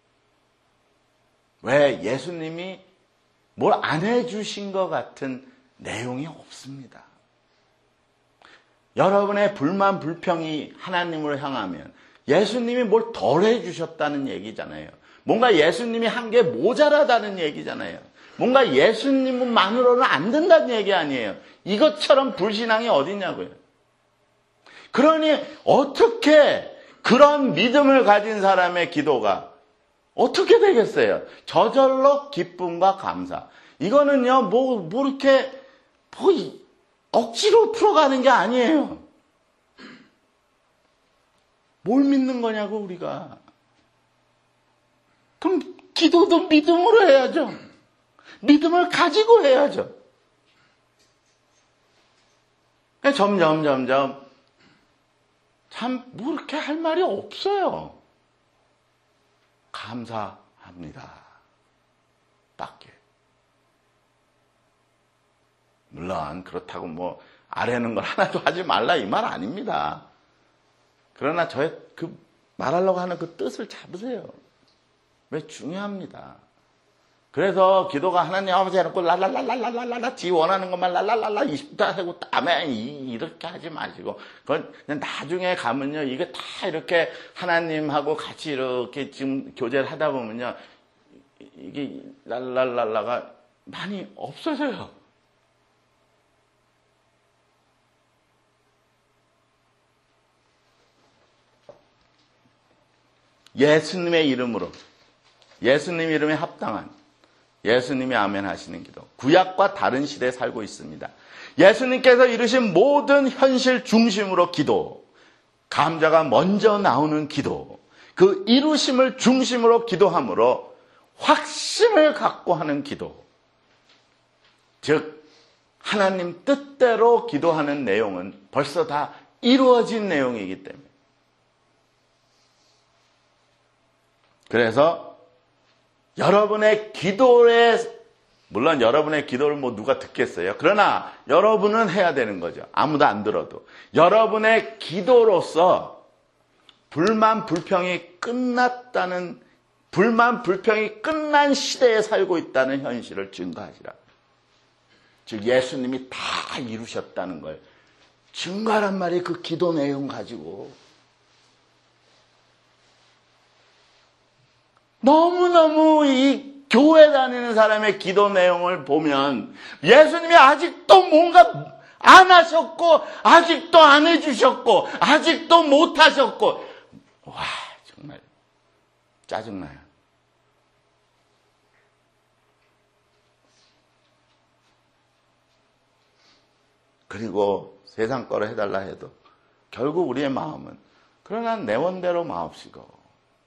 왜? 예수님이 뭘 안 해주신 것 같은 내용이 없습니다. 여러분의 불만, 불평이 하나님으로 향하면 예수님이 뭘 덜 해주셨다는 얘기잖아요. 뭔가 예수님이 한 게 모자라다는 얘기잖아요. 뭔가 예수님만으로는 안 된다는 얘기 아니에요. 이것처럼 불신앙이 어딨냐고요. 그러니 어떻게 그런 믿음을 가진 사람의 기도가 어떻게 되겠어요? 저절로 기쁨과 감사. 이거는요, 뭐, 뭐 이렇게, 뭐, 억지로 풀어가는 게 아니에요. 뭘 믿는 거냐고, 우리가. 그럼 기도도 믿음으로 해야죠. 믿음을 가지고 해야죠. 점점, 점점, 참, 뭐 이렇게 할 말이 없어요. 감사합니다. 밖에. 물론 그렇다고 뭐 아래는 걸 하나도 하지 말라 이 말 아닙니다. 그러나 저의 그 말하려고 하는 그 뜻을 잡으세요. 왜? 중요합니다. 그래서 기도가 하나님 아버지 해놓고 랄랄랄랄랄랄라 지 원하는 것만 랄랄랄라 이십 분 하고 아멘 이렇게 하지 마시고 그건 그냥 나중에 가면요 이게 다 이렇게 하나님하고 같이 이렇게 지금 교제를 하다 보면요 이게 랄랄랄라가 많이 없어져요. 예수님의 이름으로 예수님 이름에 합당한 예수님이 아멘 하시는 기도. 구약과 다른 시대에 살고 있습니다. 예수님께서 이루신 모든 현실 중심으로 기도. 감자가 먼저 나오는 기도. 그 이루심을 중심으로 기도함으로 확신을 갖고 하는 기도. 즉 하나님 뜻대로 기도하는 내용은 벌써 다 이루어진 내용이기 때문에. 그래서 여러분의 기도에, 물론 여러분의 기도를 뭐 누가 듣겠어요. 그러나 여러분은 해야 되는 거죠. 아무도 안 들어도. 여러분의 기도로서 불만, 불평이 끝났다는, 불만, 불평이 끝난 시대에 살고 있다는 현실을 증거하시라. 즉 예수님이 다 이루셨다는 걸 증거하란 말이 그 기도 내용 가지고. 너무너무 이 교회 다니는 사람의 기도 내용을 보면 예수님이 아직도 뭔가 안 하셨고 아직도 안 해주셨고 아직도 못 하셨고 와 정말 짜증나요. 그리고 세상 거로 해달라 해도 결국 우리의 마음은 그러나 내 원대로 마옵시고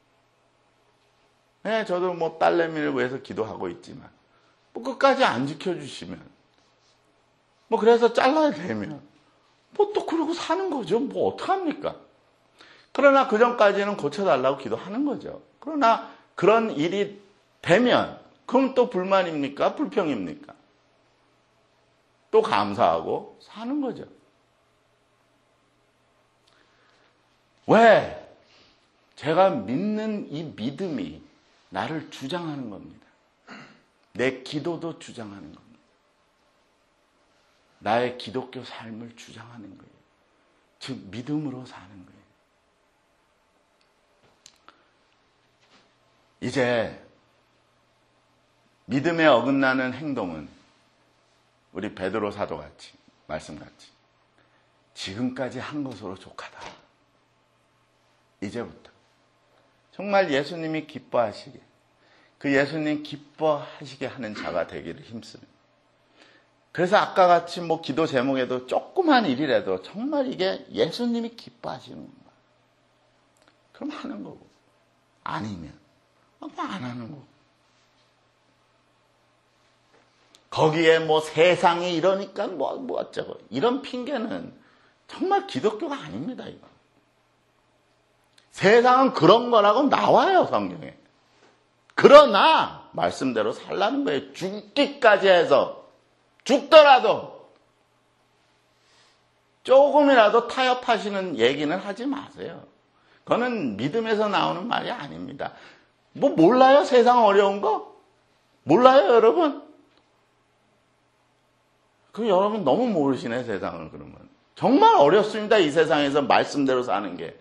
네, 저도 뭐 딸내미를 위해서 기도하고 있지만 뭐 끝까지 안 지켜주시면 뭐 그래서 잘라야 되면 뭐 또 그러고 사는 거죠. 뭐 어떡합니까? 그러나 그 전까지는 고쳐달라고 기도하는 거죠. 그러나 그런 일이 되면 그럼 또 불만입니까? 불평입니까? 또 감사하고 사는 거죠. 왜? 제가 믿는 이 믿음이 나를 주장하는 겁니다. 내 기도도 주장하는 겁니다. 나의 기독교 삶을 주장하는 거예요. 즉 믿음으로 사는 거예요. 이제 믿음에 어긋나는 행동은 우리 베드로 사도같이 말씀같이 지금까지 한 것으로 족하다. 이제부터 정말 예수님이 기뻐하시게 그 예수님 기뻐하시게 하는 자가 되기를 힘씁니다. 그래서 아까 같이 뭐 기도 제목에도 조그만 일이라도 정말 이게 예수님이 기뻐하시는 거야. 그럼 하는 거고. 아니면 뭐 안 하는 거고. 거기에 뭐 세상이 이러니까 뭐, 뭐 어쩌고. 이런 핑계는 정말 기독교가 아닙니다, 이거. 세상은 그런 거라고 나와요, 성경에. 그러나, 말씀대로 살라는 거예요. 죽기까지 해서. 죽더라도. 조금이라도 타협하시는 얘기는 하지 마세요. 그거는 믿음에서 나오는 말이 아닙니다. 뭐 몰라요? 세상 어려운 거? 몰라요, 여러분? 그 여러분 너무 모르시네, 세상을 그러면. 정말 어렵습니다, 이 세상에서 말씀대로 사는 게.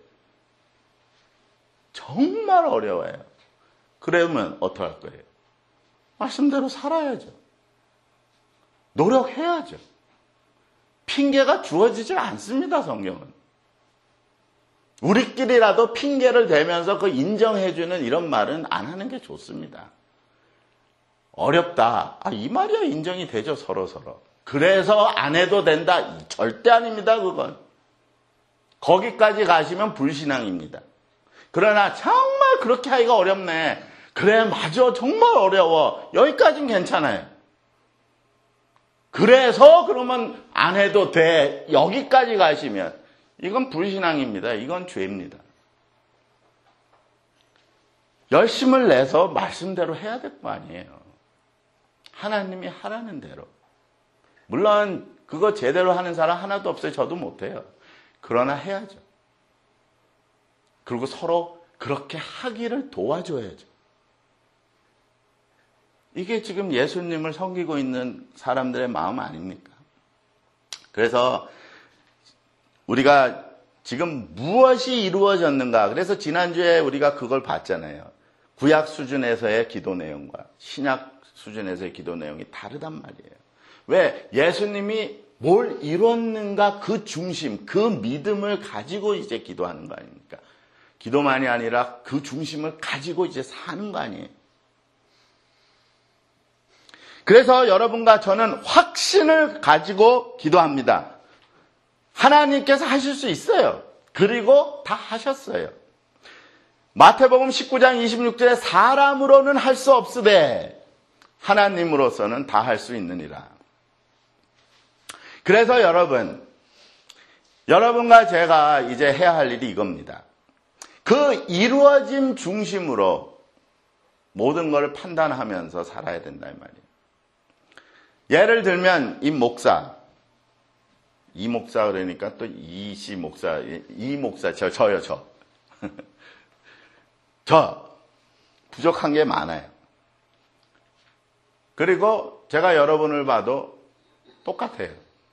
정말 어려워요. 그러면 어떡할 거예요? 말씀대로 살아야죠. 노력해야죠. 핑계가 주어지질 않습니다, 성경은. 우리끼리라도 핑계를 대면서 그 인정해주는 이런 말은 안 하는 게 좋습니다. 어렵다. 아, 이 말이야 인정이 되죠, 서로서로. 그래서 안 해도 된다. 절대 아닙니다, 그건. 거기까지 가시면 불신앙입니다. 그러나 정말 그렇게 하기가 어렵네. 그래, 맞아. 정말 어려워. 여기까지는 괜찮아요. 그래서 그러면 안 해도 돼. 여기까지 가시면 이건 불신앙입니다. 이건 죄입니다. 열심을 내서 말씀대로 해야 될 거 아니에요. 하나님이 하라는 대로. 물론 그거 제대로 하는 사람 하나도 없어요. 저도 못해요. 그러나 해야죠. 그리고 서로 그렇게 하기를 도와줘야죠. 이게 지금 예수님을 섬기고 있는 사람들의 마음 아닙니까? 그래서 우리가 지금 무엇이 이루어졌는가? 그래서 지난주에 우리가 그걸 봤잖아요. 구약 수준에서의 기도 내용과 신약 수준에서의 기도 내용이 다르단 말이에요. 왜? 예수님이 뭘 이뤘는가 그 중심, 그 믿음을 가지고 이제 기도하는 거 아닙니까? 기도만이 아니라 그 중심을 가지고 이제 사는 거 아니에요. 그래서 여러분과 저는 확신을 가지고 기도합니다. 하나님께서 하실 수 있어요. 그리고 다 하셨어요. 마태복음 십구 장 이십육 절에 사람으로는 할 수 없으되 하나님으로서는 다 할 수 있느니라. 그래서 여러분, 여러분과 제가 이제 해야 할 일이 이겁니다. 그 이루어짐 중심으로 모든 걸 판단하면서 살아야 된다 이 말이에요. 예를 들면 이 목사, 이 목사 그러니까 또 이씨 목사, 이 목사, 저, 저요, 저. 저, 부족한 게 많아요. 그리고 제가 여러분을 봐도 똑같아요.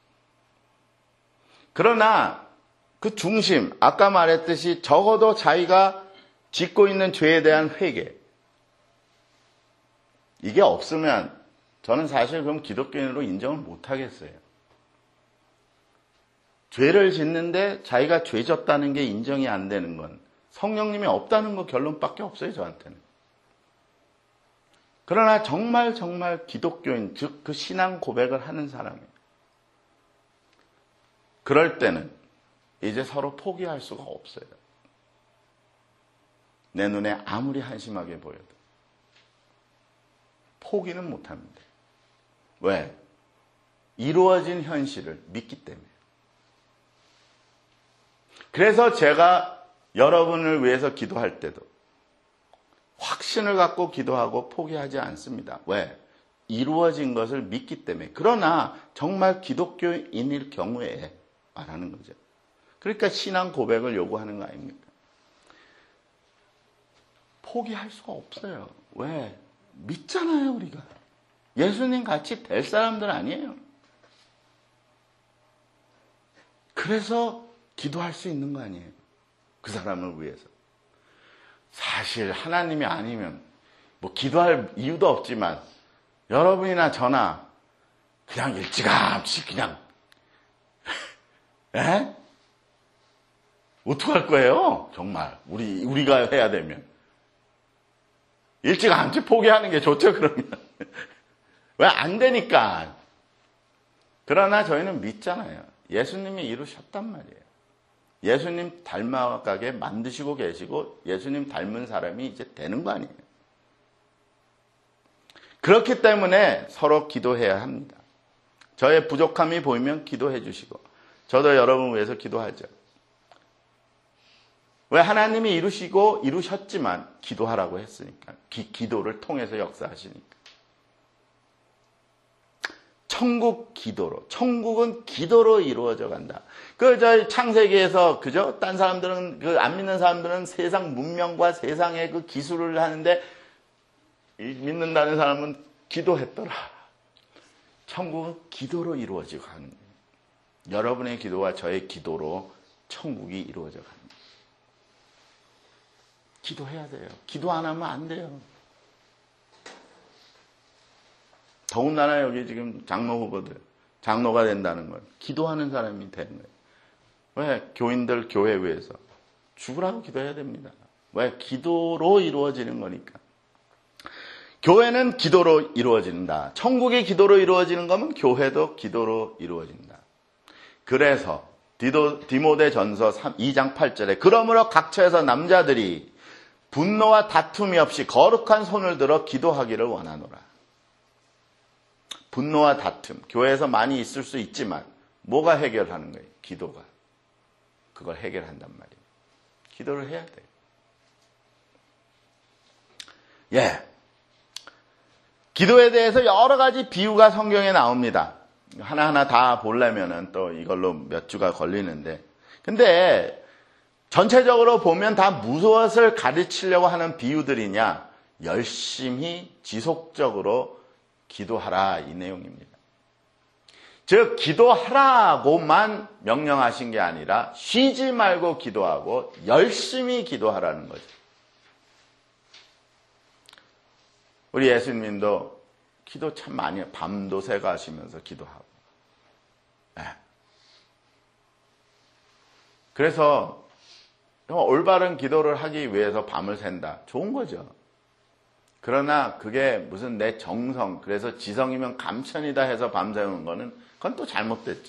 그러나 그 중심, 아까 말했듯이 적어도 자기가 짓고 있는 죄에 대한 회개. 이게 없으면 저는 사실 그럼 기독교인으로 인정을 못 하겠어요. 죄를 짓는데 자기가 죄 졌다는 게 인정이 안 되는 건 성령님이 없다는 거 결론밖에 없어요, 저한테는. 그러나 정말 정말 기독교인, 즉 그 신앙 고백을 하는 사람이에요. 그럴 때는 이제 서로 포기할 수가 없어요. 내 눈에 아무리 한심하게 보여도 포기는 못합니다. 왜? 이루어진 현실을 믿기 때문에. 그래서 제가 여러분을 위해서 기도할 때도 확신을 갖고 기도하고 포기하지 않습니다. 왜? 이루어진 것을 믿기 때문에. 그러나 정말 기독교인일 경우에 말하는 거죠. 그러니까 신앙 고백을 요구하는 거 아닙니까? 포기할 수가 없어요. 왜? 믿잖아요, 우리가. 예수님 같이 될 사람들 아니에요. 그래서 기도할 수 있는 거 아니에요. 그 사람을 위해서. 사실 하나님이 아니면 뭐 기도할 이유도 없지만 여러분이나 저나 그냥 일찌감치 그냥 에? 어떡할 거예요? 정말 우리 우리가 해야 되면 일찌감치 포기하는 게 좋죠. 그러면 왜 안 되니까. 그러나 저희는 믿잖아요. 예수님이 이루셨단 말이에요. 예수님 닮아가게 만드시고 계시고 예수님 닮은 사람이 이제 되는 거 아니에요. 그렇기 때문에 서로 기도해야 합니다. 저의 부족함이 보이면 기도해 주시고 저도 여러분 위해서 기도하죠. 왜? 하나님이 이루시고 이루셨지만 기도하라고 했으니까. 기, 기도를 통해서 역사하시니까. 천국 기도로. 천국은 기도로 이루어져 간다. 그, 저희 창세기에서, 그죠? 딴 사람들은, 그, 안 믿는 사람들은 세상 문명과 세상의 그 기술을 하는데, 믿는다는 사람은 기도했더라. 천국은 기도로 이루어지고 가는 거예요. 여러분의 기도와 저의 기도로 천국이 이루어져 가는 거예요. 기도해야 돼요. 기도 안 하면 안 돼요. 더군다나 여기 지금 장로 후보들, 장로가 된다는 건 기도하는 사람이 되는 거예요. 왜? 교인들 교회 위해서 죽으라고 기도해야 됩니다. 왜? 기도로 이루어지는 거니까. 교회는 기도로 이루어진다. 천국이 기도로 이루어지는 거면 교회도 기도로 이루어진다. 그래서 디도, 디모데전서 이 장 팔 절에 그러므로 각처에서 남자들이 분노와 다툼이 없이 거룩한 손을 들어 기도하기를 원하노라. 분노와 다툼, 교회에서 많이 있을 수 있지만 뭐가 해결하는 거예요? 기도가. 그걸 해결한단 말이에요. 기도를 해야 돼요. 예. 기도에 대해서 여러 가지 비유가 성경에 나옵니다. 하나하나 다 보려면은 또 이걸로 몇 주가 걸리는데. 근데 전체적으로 보면 다 무엇을 가르치려고 하는 비유들이냐? 열심히 지속적으로 기도하라 이 내용입니다. 즉 기도하라고만 명령하신 게 아니라 쉬지 말고 기도하고 열심히 기도하라는 거죠. 우리 예수님도 기도 참 많이 해요. 밤도 새가 하시면서 기도하고. 네. 그래서 올바른 기도를 하기 위해서 밤을 샌다. 좋은 거죠. 그러나 그게 무슨 내 정성, 그래서 지성이면 감천이다 해서 밤새우는 거는 그건 또 잘못됐죠.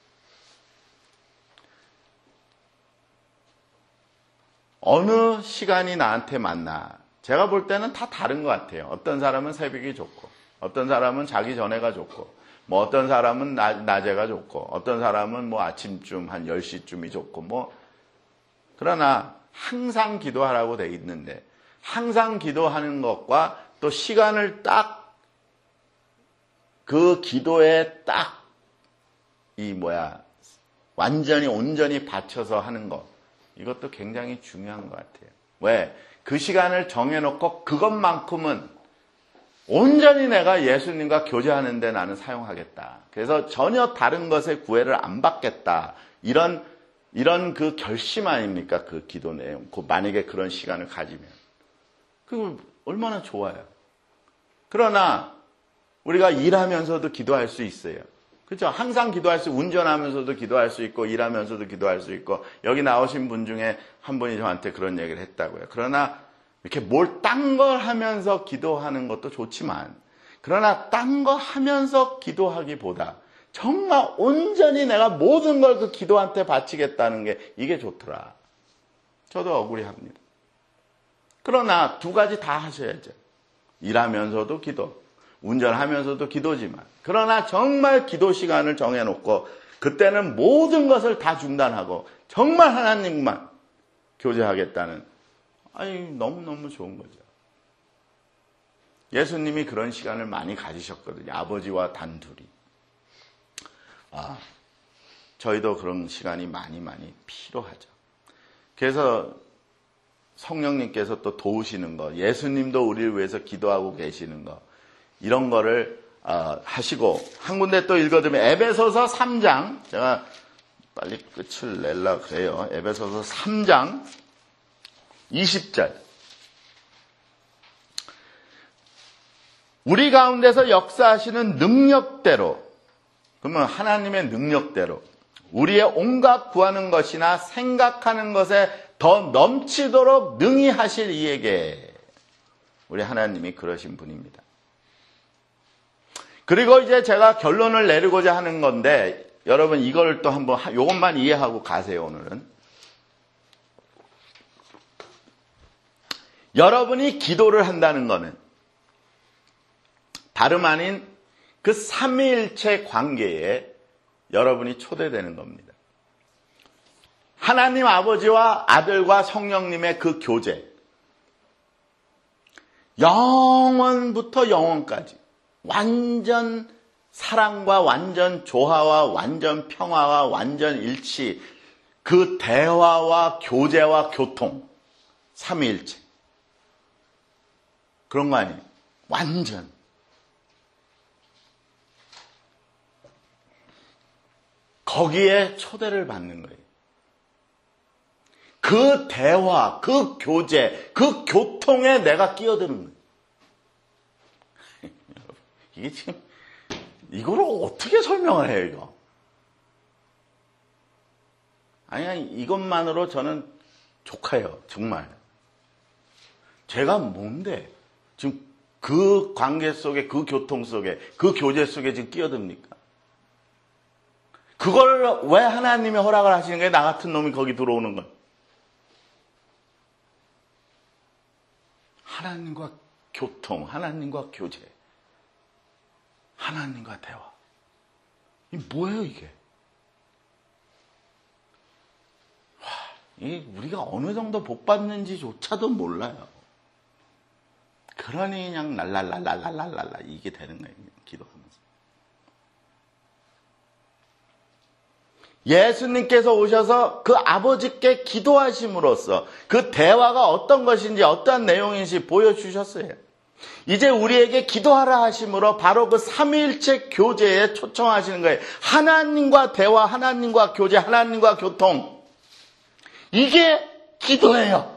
어느 시간이 나한테 맞나? 제가 볼 때는 다 다른 것 같아요. 어떤 사람은 새벽이 좋고, 어떤 사람은 자기 전에가 좋고, 뭐 어떤 사람은 낮, 낮에가 좋고, 어떤 사람은 뭐 아침쯤 한 열 시쯤이 좋고, 뭐. 그러나 항상 기도하라고 돼 있는데, 항상 기도하는 것과 또 시간을 딱 그 기도에 딱 이 뭐야 완전히 온전히 바쳐서 하는 것, 이것도 굉장히 중요한 것 같아요. 왜? 그 시간을 정해놓고 그것만큼은 온전히 내가 예수님과 교제하는데 나는 사용하겠다. 그래서 전혀 다른 것에 구애를 안 받겠다. 이런 이런 그 결심 아닙니까? 그 기도 내용. 만약에 그런 시간을 가지면. 그 얼마나 좋아요. 그러나 우리가 일하면서도 기도할 수 있어요. 그렇죠? 항상 기도할 수, 운전하면서도 기도할 수 있고 일하면서도 기도할 수 있고, 여기 나오신 분 중에 한 분이 저한테 그런 얘기를 했다고요. 그러나 이렇게 뭘 딴 걸 하면서 기도하는 것도 좋지만, 그러나 딴 거 하면서 기도하기보다 정말 온전히 내가 모든 걸 그 기도한테 바치겠다는 게 이게 좋더라. 저도 억울해합니다. 그러나 두 가지 다 하셔야죠. 일하면서도 기도, 운전하면서도 기도지만, 그러나 정말 기도 시간을 정해놓고 그때는 모든 것을 다 중단하고 정말 하나님만 교제하겠다는, 아니 너무너무 좋은 거죠. 예수님이 그런 시간을 많이 가지셨거든요. 아버지와 단둘이. 아, 저희도 그런 시간이 많이 많이 필요하죠. 그래서 성령님께서 또 도우시는 거, 예수님도 우리를 위해서 기도하고 계시는 거, 이런 거를 어, 하시고, 한 군데 또 읽어드리면 에베소서 삼 장, 제가 빨리 끝을 내려고 그래요. 에베소서 삼 장 이십 절. 우리 가운데서 역사하시는 능력대로, 그러면 하나님의 능력대로 우리의 온갖 구하는 것이나 생각하는 것에 더 넘치도록 능히 하실 이에게, 우리 하나님이 그러신 분입니다. 그리고 이제 제가 결론을 내리고자 하는 건데, 여러분 이걸 또 한번, 요것만 이해하고 가세요, 오늘은. 여러분이 기도를 한다는 거는 다름 아닌 그 삼위일체 관계에 여러분이 초대되는 겁니다. 하나님 아버지와 아들과 성령님의 그 교제, 영원부터 영원까지 완전 사랑과 완전 조화와 완전 평화와 완전 일치, 그 대화와 교제와 교통, 삼위일체. 그런 거 아니에요. 완전. 거기에 초대를 받는 거예요. 그 대화, 그 교제, 그 교통에 내가 끼어드는 거예요. 이게 지금, 이거를 어떻게 설명을 해요, 이거? 아니, 아니, 이것만으로 저는 족해요, 정말. 제가 뭔데, 지금 그 관계 속에, 그 교통 속에, 그 교제 속에 지금 끼어듭니까? 그걸 왜 하나님이 허락을 하시는 거예요? 나 같은 놈이 거기 들어오는 건. 하나님과 교통, 하나님과 교제, 하나님과 대화. 이게 뭐예요, 이게? 와, 이 우리가 어느 정도 복 받는지조차도 몰라요. 그러니 그냥 랄랄랄랄랄랄랄라 이게 되는 거예요, 기도하면서. 예수님께서 오셔서 그 아버지께 기도하심으로써 그 대화가 어떤 것인지 어떠한 내용인지 보여주셨어요. 이제 우리에게 기도하라 하심으로 바로 그 삼위일체 교제에 초청하시는 거예요. 하나님과 대화, 하나님과 교제, 하나님과 교통. 이게 기도예요.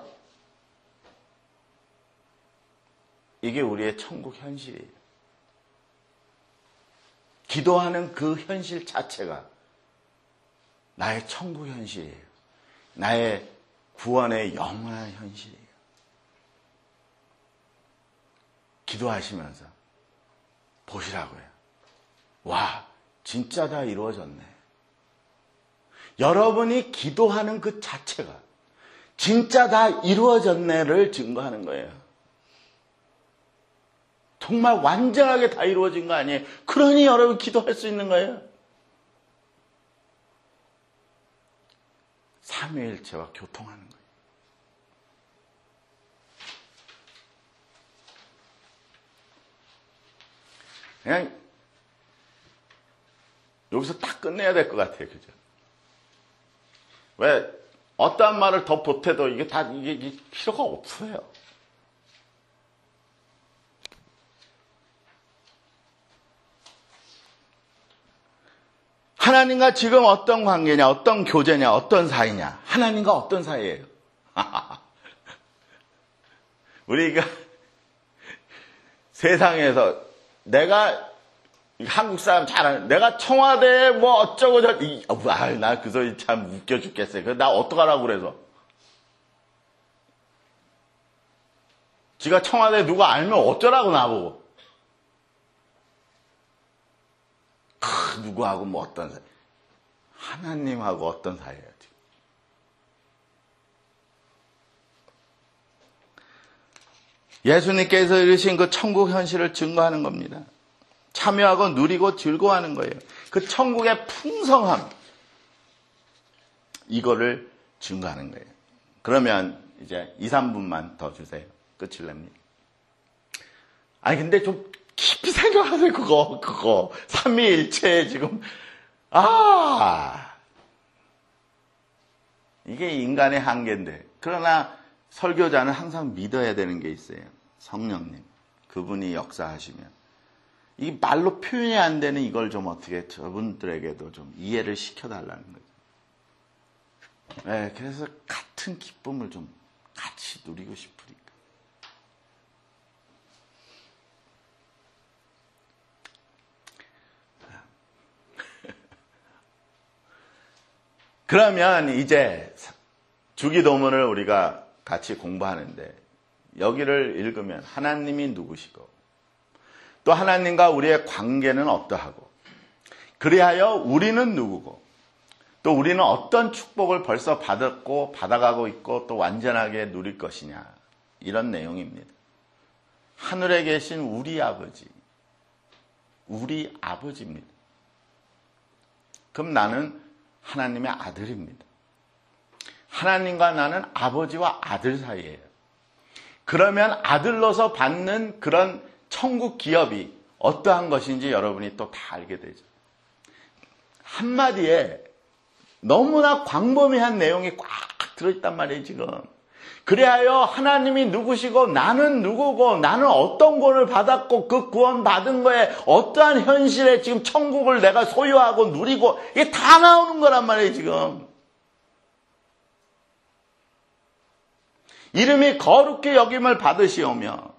이게 우리의 천국 현실이에요. 기도하는 그 현실 자체가 나의 천국 현실이에요. 나의 구원의 영원한 현실이에요. 기도하시면서 보시라고요. 와, 진짜 다 이루어졌네. 여러분이 기도하는 그 자체가 진짜 다 이루어졌네를 증거하는 거예요. 정말 완전하게 다 이루어진 거 아니에요? 그러니 여러분 기도할 수 있는 거예요. 삼위일체와 교통하는 거예요. 그냥 여기서 딱 끝내야 될 것 같아요. 그죠? 왜 어떠한 말을 더 보태도 이게 다 이게, 이게 필요가 없어요. 하나님과 지금 어떤 관계냐, 어떤 교제냐, 어떤 사이냐. 하나님과 어떤 사이예요? 우리가 세상에서 내가 한국 사람 잘 아는, 내가 청와대에 뭐 어쩌고 저, 이, 아, 나 그 소리 참 웃겨 죽겠어요. 그래서 나 어떡하라고 그래서. 지가 청와대 누가 알면 어쩌라고 나보고. 크, 누구하고 뭐 어떤 사이. 하나님하고 어떤 사이예요, 지금. 예수님께서 이루신 그 천국 현실을 증거하는 겁니다. 참여하고 누리고 즐거워하는 거예요. 그 천국의 풍성함. 이거를 증거하는 거예요. 그러면 이제 이, 삼 분만 더 주세요. 끝을 냅니다. 아니, 근데 좀 깊이 생각하세요, 그거, 그거. 삼위일체 지금. 아! 이게 인간의 한계인데. 그러나 설교자는 항상 믿어야 되는 게 있어요. 성령님. 그분이 역사하시면. 이 말로 표현이 안 되는 이걸 좀 어떻게 저분들에게도 좀 이해를 시켜달라는 거죠. 네, 그래서 같은 기쁨을 좀 같이 누리고 싶으니까. 그러면 이제 주기도문을 우리가 같이 공부하는데 여기를 읽으면 하나님이 누구시고 또 하나님과 우리의 관계는 어떠하고, 그리하여 우리는 누구고, 또 우리는 어떤 축복을 벌써 받았고 받아가고 있고 또 완전하게 누릴 것이냐, 이런 내용입니다. 하늘에 계신 우리 아버지, 우리 아버지입니다. 그럼 나는 하나님의 아들입니다. 하나님과 나는 아버지와 아들 사이예요. 그러면 아들로서 받는 그런 천국 기업이 어떠한 것인지 여러분이 또 다 알게 되죠. 한마디에 너무나 광범위한 내용이 꽉 들어있단 말이에요, 지금. 그래야 하나님이 누구시고 나는 누구고 나는 어떤 구원을 받았고 그 구원 받은 거에 어떠한 현실에 지금 천국을 내가 소유하고 누리고 이게 다 나오는 거란 말이에요, 지금. 이름이 거룩히 여김을 받으시오며,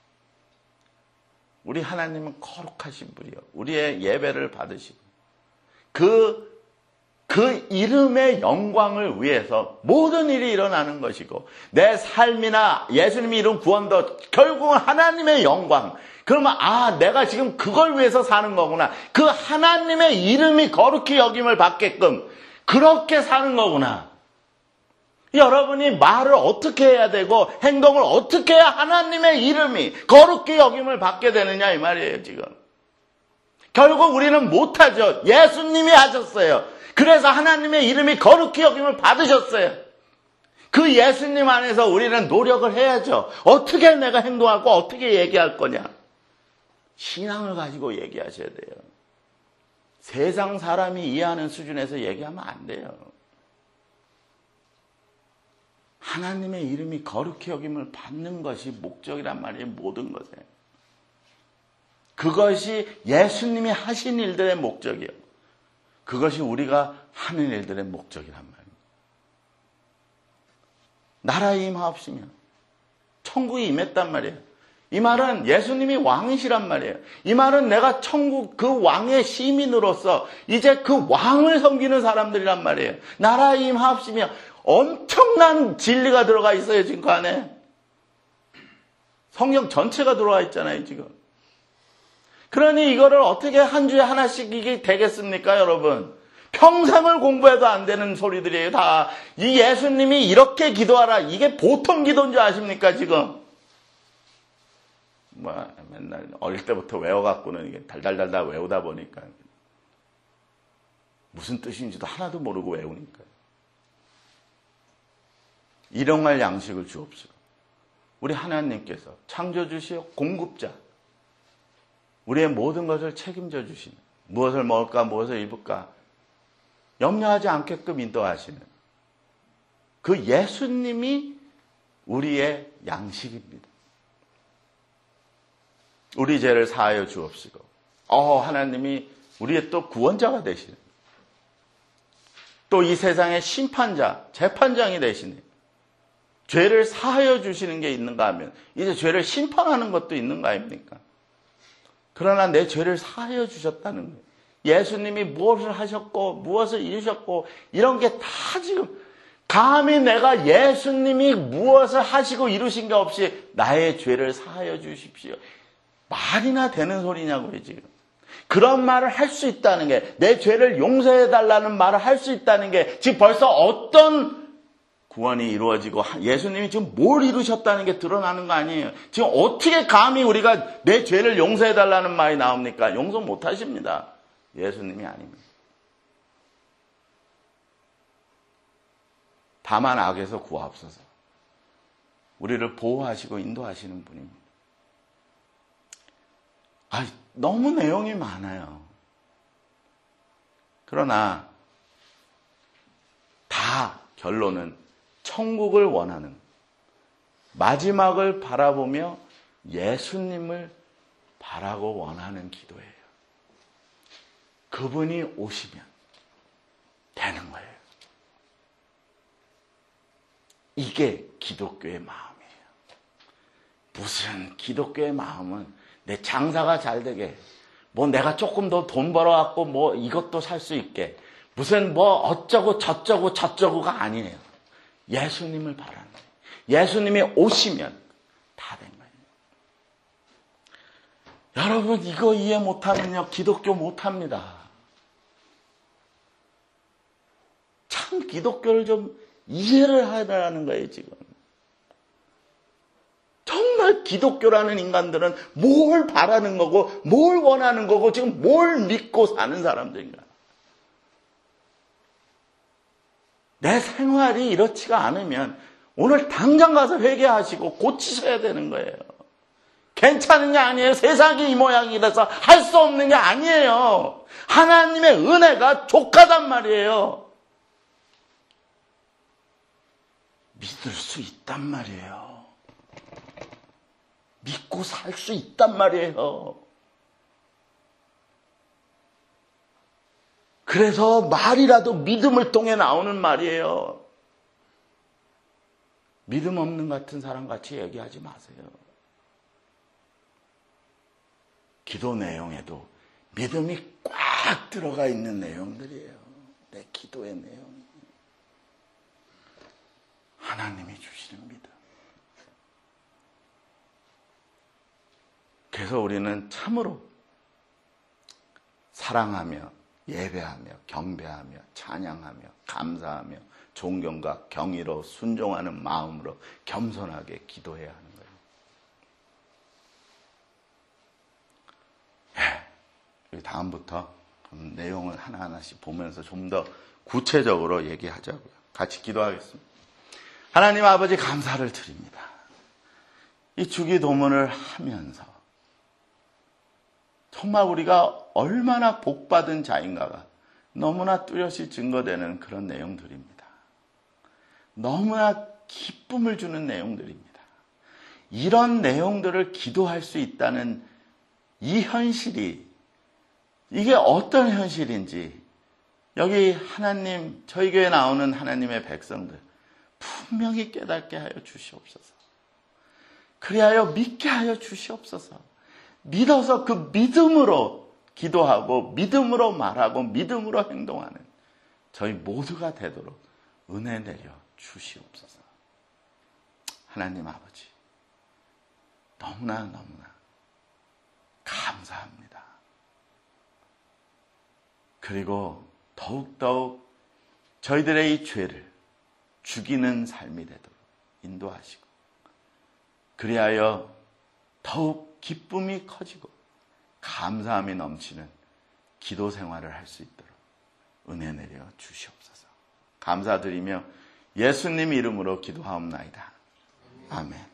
우리 하나님은 거룩하신 분이요, 우리의 예배를 받으시고 그 그 이름의 영광을 위해서 모든 일이 일어나는 것이고, 내 삶이나 예수님이 이룬 구원도 결국은 하나님의 영광. 그러면 아, 내가 지금 그걸 위해서 사는 거구나. 그 하나님의 이름이 거룩히 여김을 받게끔 그렇게 사는 거구나. 여러분이 말을 어떻게 해야 되고 행동을 어떻게 해야 하나님의 이름이 거룩히 여김을 받게 되느냐, 이 말이에요, 지금. 결국 우리는 못하죠. 예수님이 하셨어요. 그래서 하나님의 이름이 거룩히 여김을 받으셨어요. 그 예수님 안에서 우리는 노력을 해야죠. 어떻게 내가 행동하고 어떻게 얘기할 거냐. 신앙을 가지고 얘기하셔야 돼요. 세상 사람이 이해하는 수준에서 얘기하면 안 돼요. 하나님의 이름이 거룩히 여김을 받는 것이 목적이란 말이에요, 모든 것에. 그것이 예수님이 하신 일들의 목적이에요. 그것이 우리가 하는 일들의 목적이란 말입니다. 나라에 임하옵시며 천국이 임했단 말이에요. 이 말은 예수님이 왕이시란 말이에요. 이 말은 내가 천국 그 왕의 시민으로서 이제 그 왕을 섬기는 사람들이란 말이에요. 나라에 임하옵시며, 엄청난 진리가 들어가 있어요, 지금 그 안에. 성경 전체가 들어와 있잖아요, 지금. 그러니 이거를 어떻게 한 주에 하나씩 이게 되겠습니까, 여러분? 평생을 공부해도 안 되는 소리들이에요, 다. 이 예수님이 이렇게 기도하라, 이게 보통 기도인 줄 아십니까, 지금? 뭐, 맨날 어릴 때부터 외워갖고는 이게 달달달달 외우다 보니까 무슨 뜻인지도 하나도 모르고 외우니까요. 일용할 양식을 주옵시고. 우리 하나님께서 창조주시오 공급자, 우리의 모든 것을 책임져 주시는, 무엇을 먹을까 무엇을 입을까 염려하지 않게끔 인도하시는 그 예수님이 우리의 양식입니다. 우리 죄를 사하여 주옵시고, 어, 하나님이 우리의 또 구원자가 되시는, 또 이 세상의 심판자, 재판장이 되시는, 죄를 사하여 주시는 게 있는가 하면 이제 죄를 심판하는 것도 있는 거 아닙니까? 그러나 내 죄를 사하여 주셨다는 거예요. 예수님이 무엇을 하셨고 무엇을 이루셨고 이런 게 다 지금, 감히 내가 예수님이 무엇을 하시고 이루신 게 없이 나의 죄를 사하여 주십시오, 말이나 되는 소리냐고요, 지금. 그런 말을 할 수 있다는 게, 내 죄를 용서해달라는 말을 할 수 있다는 게 지금 벌써 어떤 구원이 이루어지고 예수님이 지금 뭘 이루셨다는 게 드러나는 거 아니에요. 지금 어떻게 감히 우리가 내 죄를 용서해달라는 말이 나옵니까? 용서 못하십니다. 예수님이 아닙니다. 다만 악에서 구하옵소서. 우리를 보호하시고 인도하시는 분입니다. 아, 너무 내용이 많아요. 그러나 다 결론은 천국을 원하는, 마지막을 바라보며 예수님을 바라고 원하는 기도예요. 그분이 오시면 되는 거예요. 이게 기독교의 마음이에요. 무슨 기독교의 마음은 내 장사가 잘 되게, 뭐 내가 조금 더 돈 벌어갖고 뭐 이것도 살 수 있게, 무슨 뭐 어쩌고 저쩌고 저쩌고가 아니에요. 예수님을 바라는 거예요. 예수님이 오시면 다 된 거예요. 여러분 이거 이해 못하면요 기독교 못합니다. 참 기독교를 좀 이해를 하라는 거예요 지금. 정말 기독교라는 인간들은 뭘 바라는 거고 뭘 원하는 거고 지금 뭘 믿고 사는 사람들인가. 내 생활이 이렇지가 않으면 오늘 당장 가서 회개하시고 고치셔야 되는 거예요. 괜찮은 게 아니에요. 세상이 이 모양이라서 할 수 없는 게 아니에요. 하나님의 은혜가 족하단 말이에요. 믿을 수 있단 말이에요. 믿고 살 수 있단 말이에요. 그래서 말이라도 믿음을 통해 나오는 말이에요. 믿음 없는 같은 사람 같이 얘기하지 마세요. 기도 내용에도 믿음이 꽉 들어가 있는 내용들이에요. 내 기도의 내용이. 하나님이 주시는 믿음. 그래서 우리는 참으로 사랑하며 예배하며 경배하며 찬양하며 감사하며 존경과 경의로 순종하는 마음으로 겸손하게 기도해야 하는 거예요. 예, 다음부터 내용을 하나하나씩 보면서 좀 더 구체적으로 얘기하자고요. 같이 기도하겠습니다. 하나님 아버지 감사를 드립니다. 이 주기도문을 하면서 정말 우리가 얼마나 복받은 자인가가 너무나 뚜렷이 증거되는 그런 내용들입니다. 너무나 기쁨을 주는 내용들입니다. 이런 내용들을 기도할 수 있다는 이 현실이 이게 어떤 현실인지 여기 하나님 저희 교회에 나오는 하나님의 백성들 분명히 깨닫게 하여 주시옵소서. 그리하여 믿게 하여 주시옵소서. 믿어서 그 믿음으로 기도하고 믿음으로 말하고 믿음으로 행동하는 저희 모두가 되도록 은혜 내려 주시옵소서. 하나님 아버지 너무나 너무나 감사합니다. 그리고 더욱더욱 저희들의 이 죄를 죽이는 삶이 되도록 인도하시고 그리하여 더욱 기쁨이 커지고 감사함이 넘치는 기도 생활을 할 수 있도록 은혜 내려 주시옵소서. 감사드리며 예수님 이름으로 기도하옵나이다. 아멘.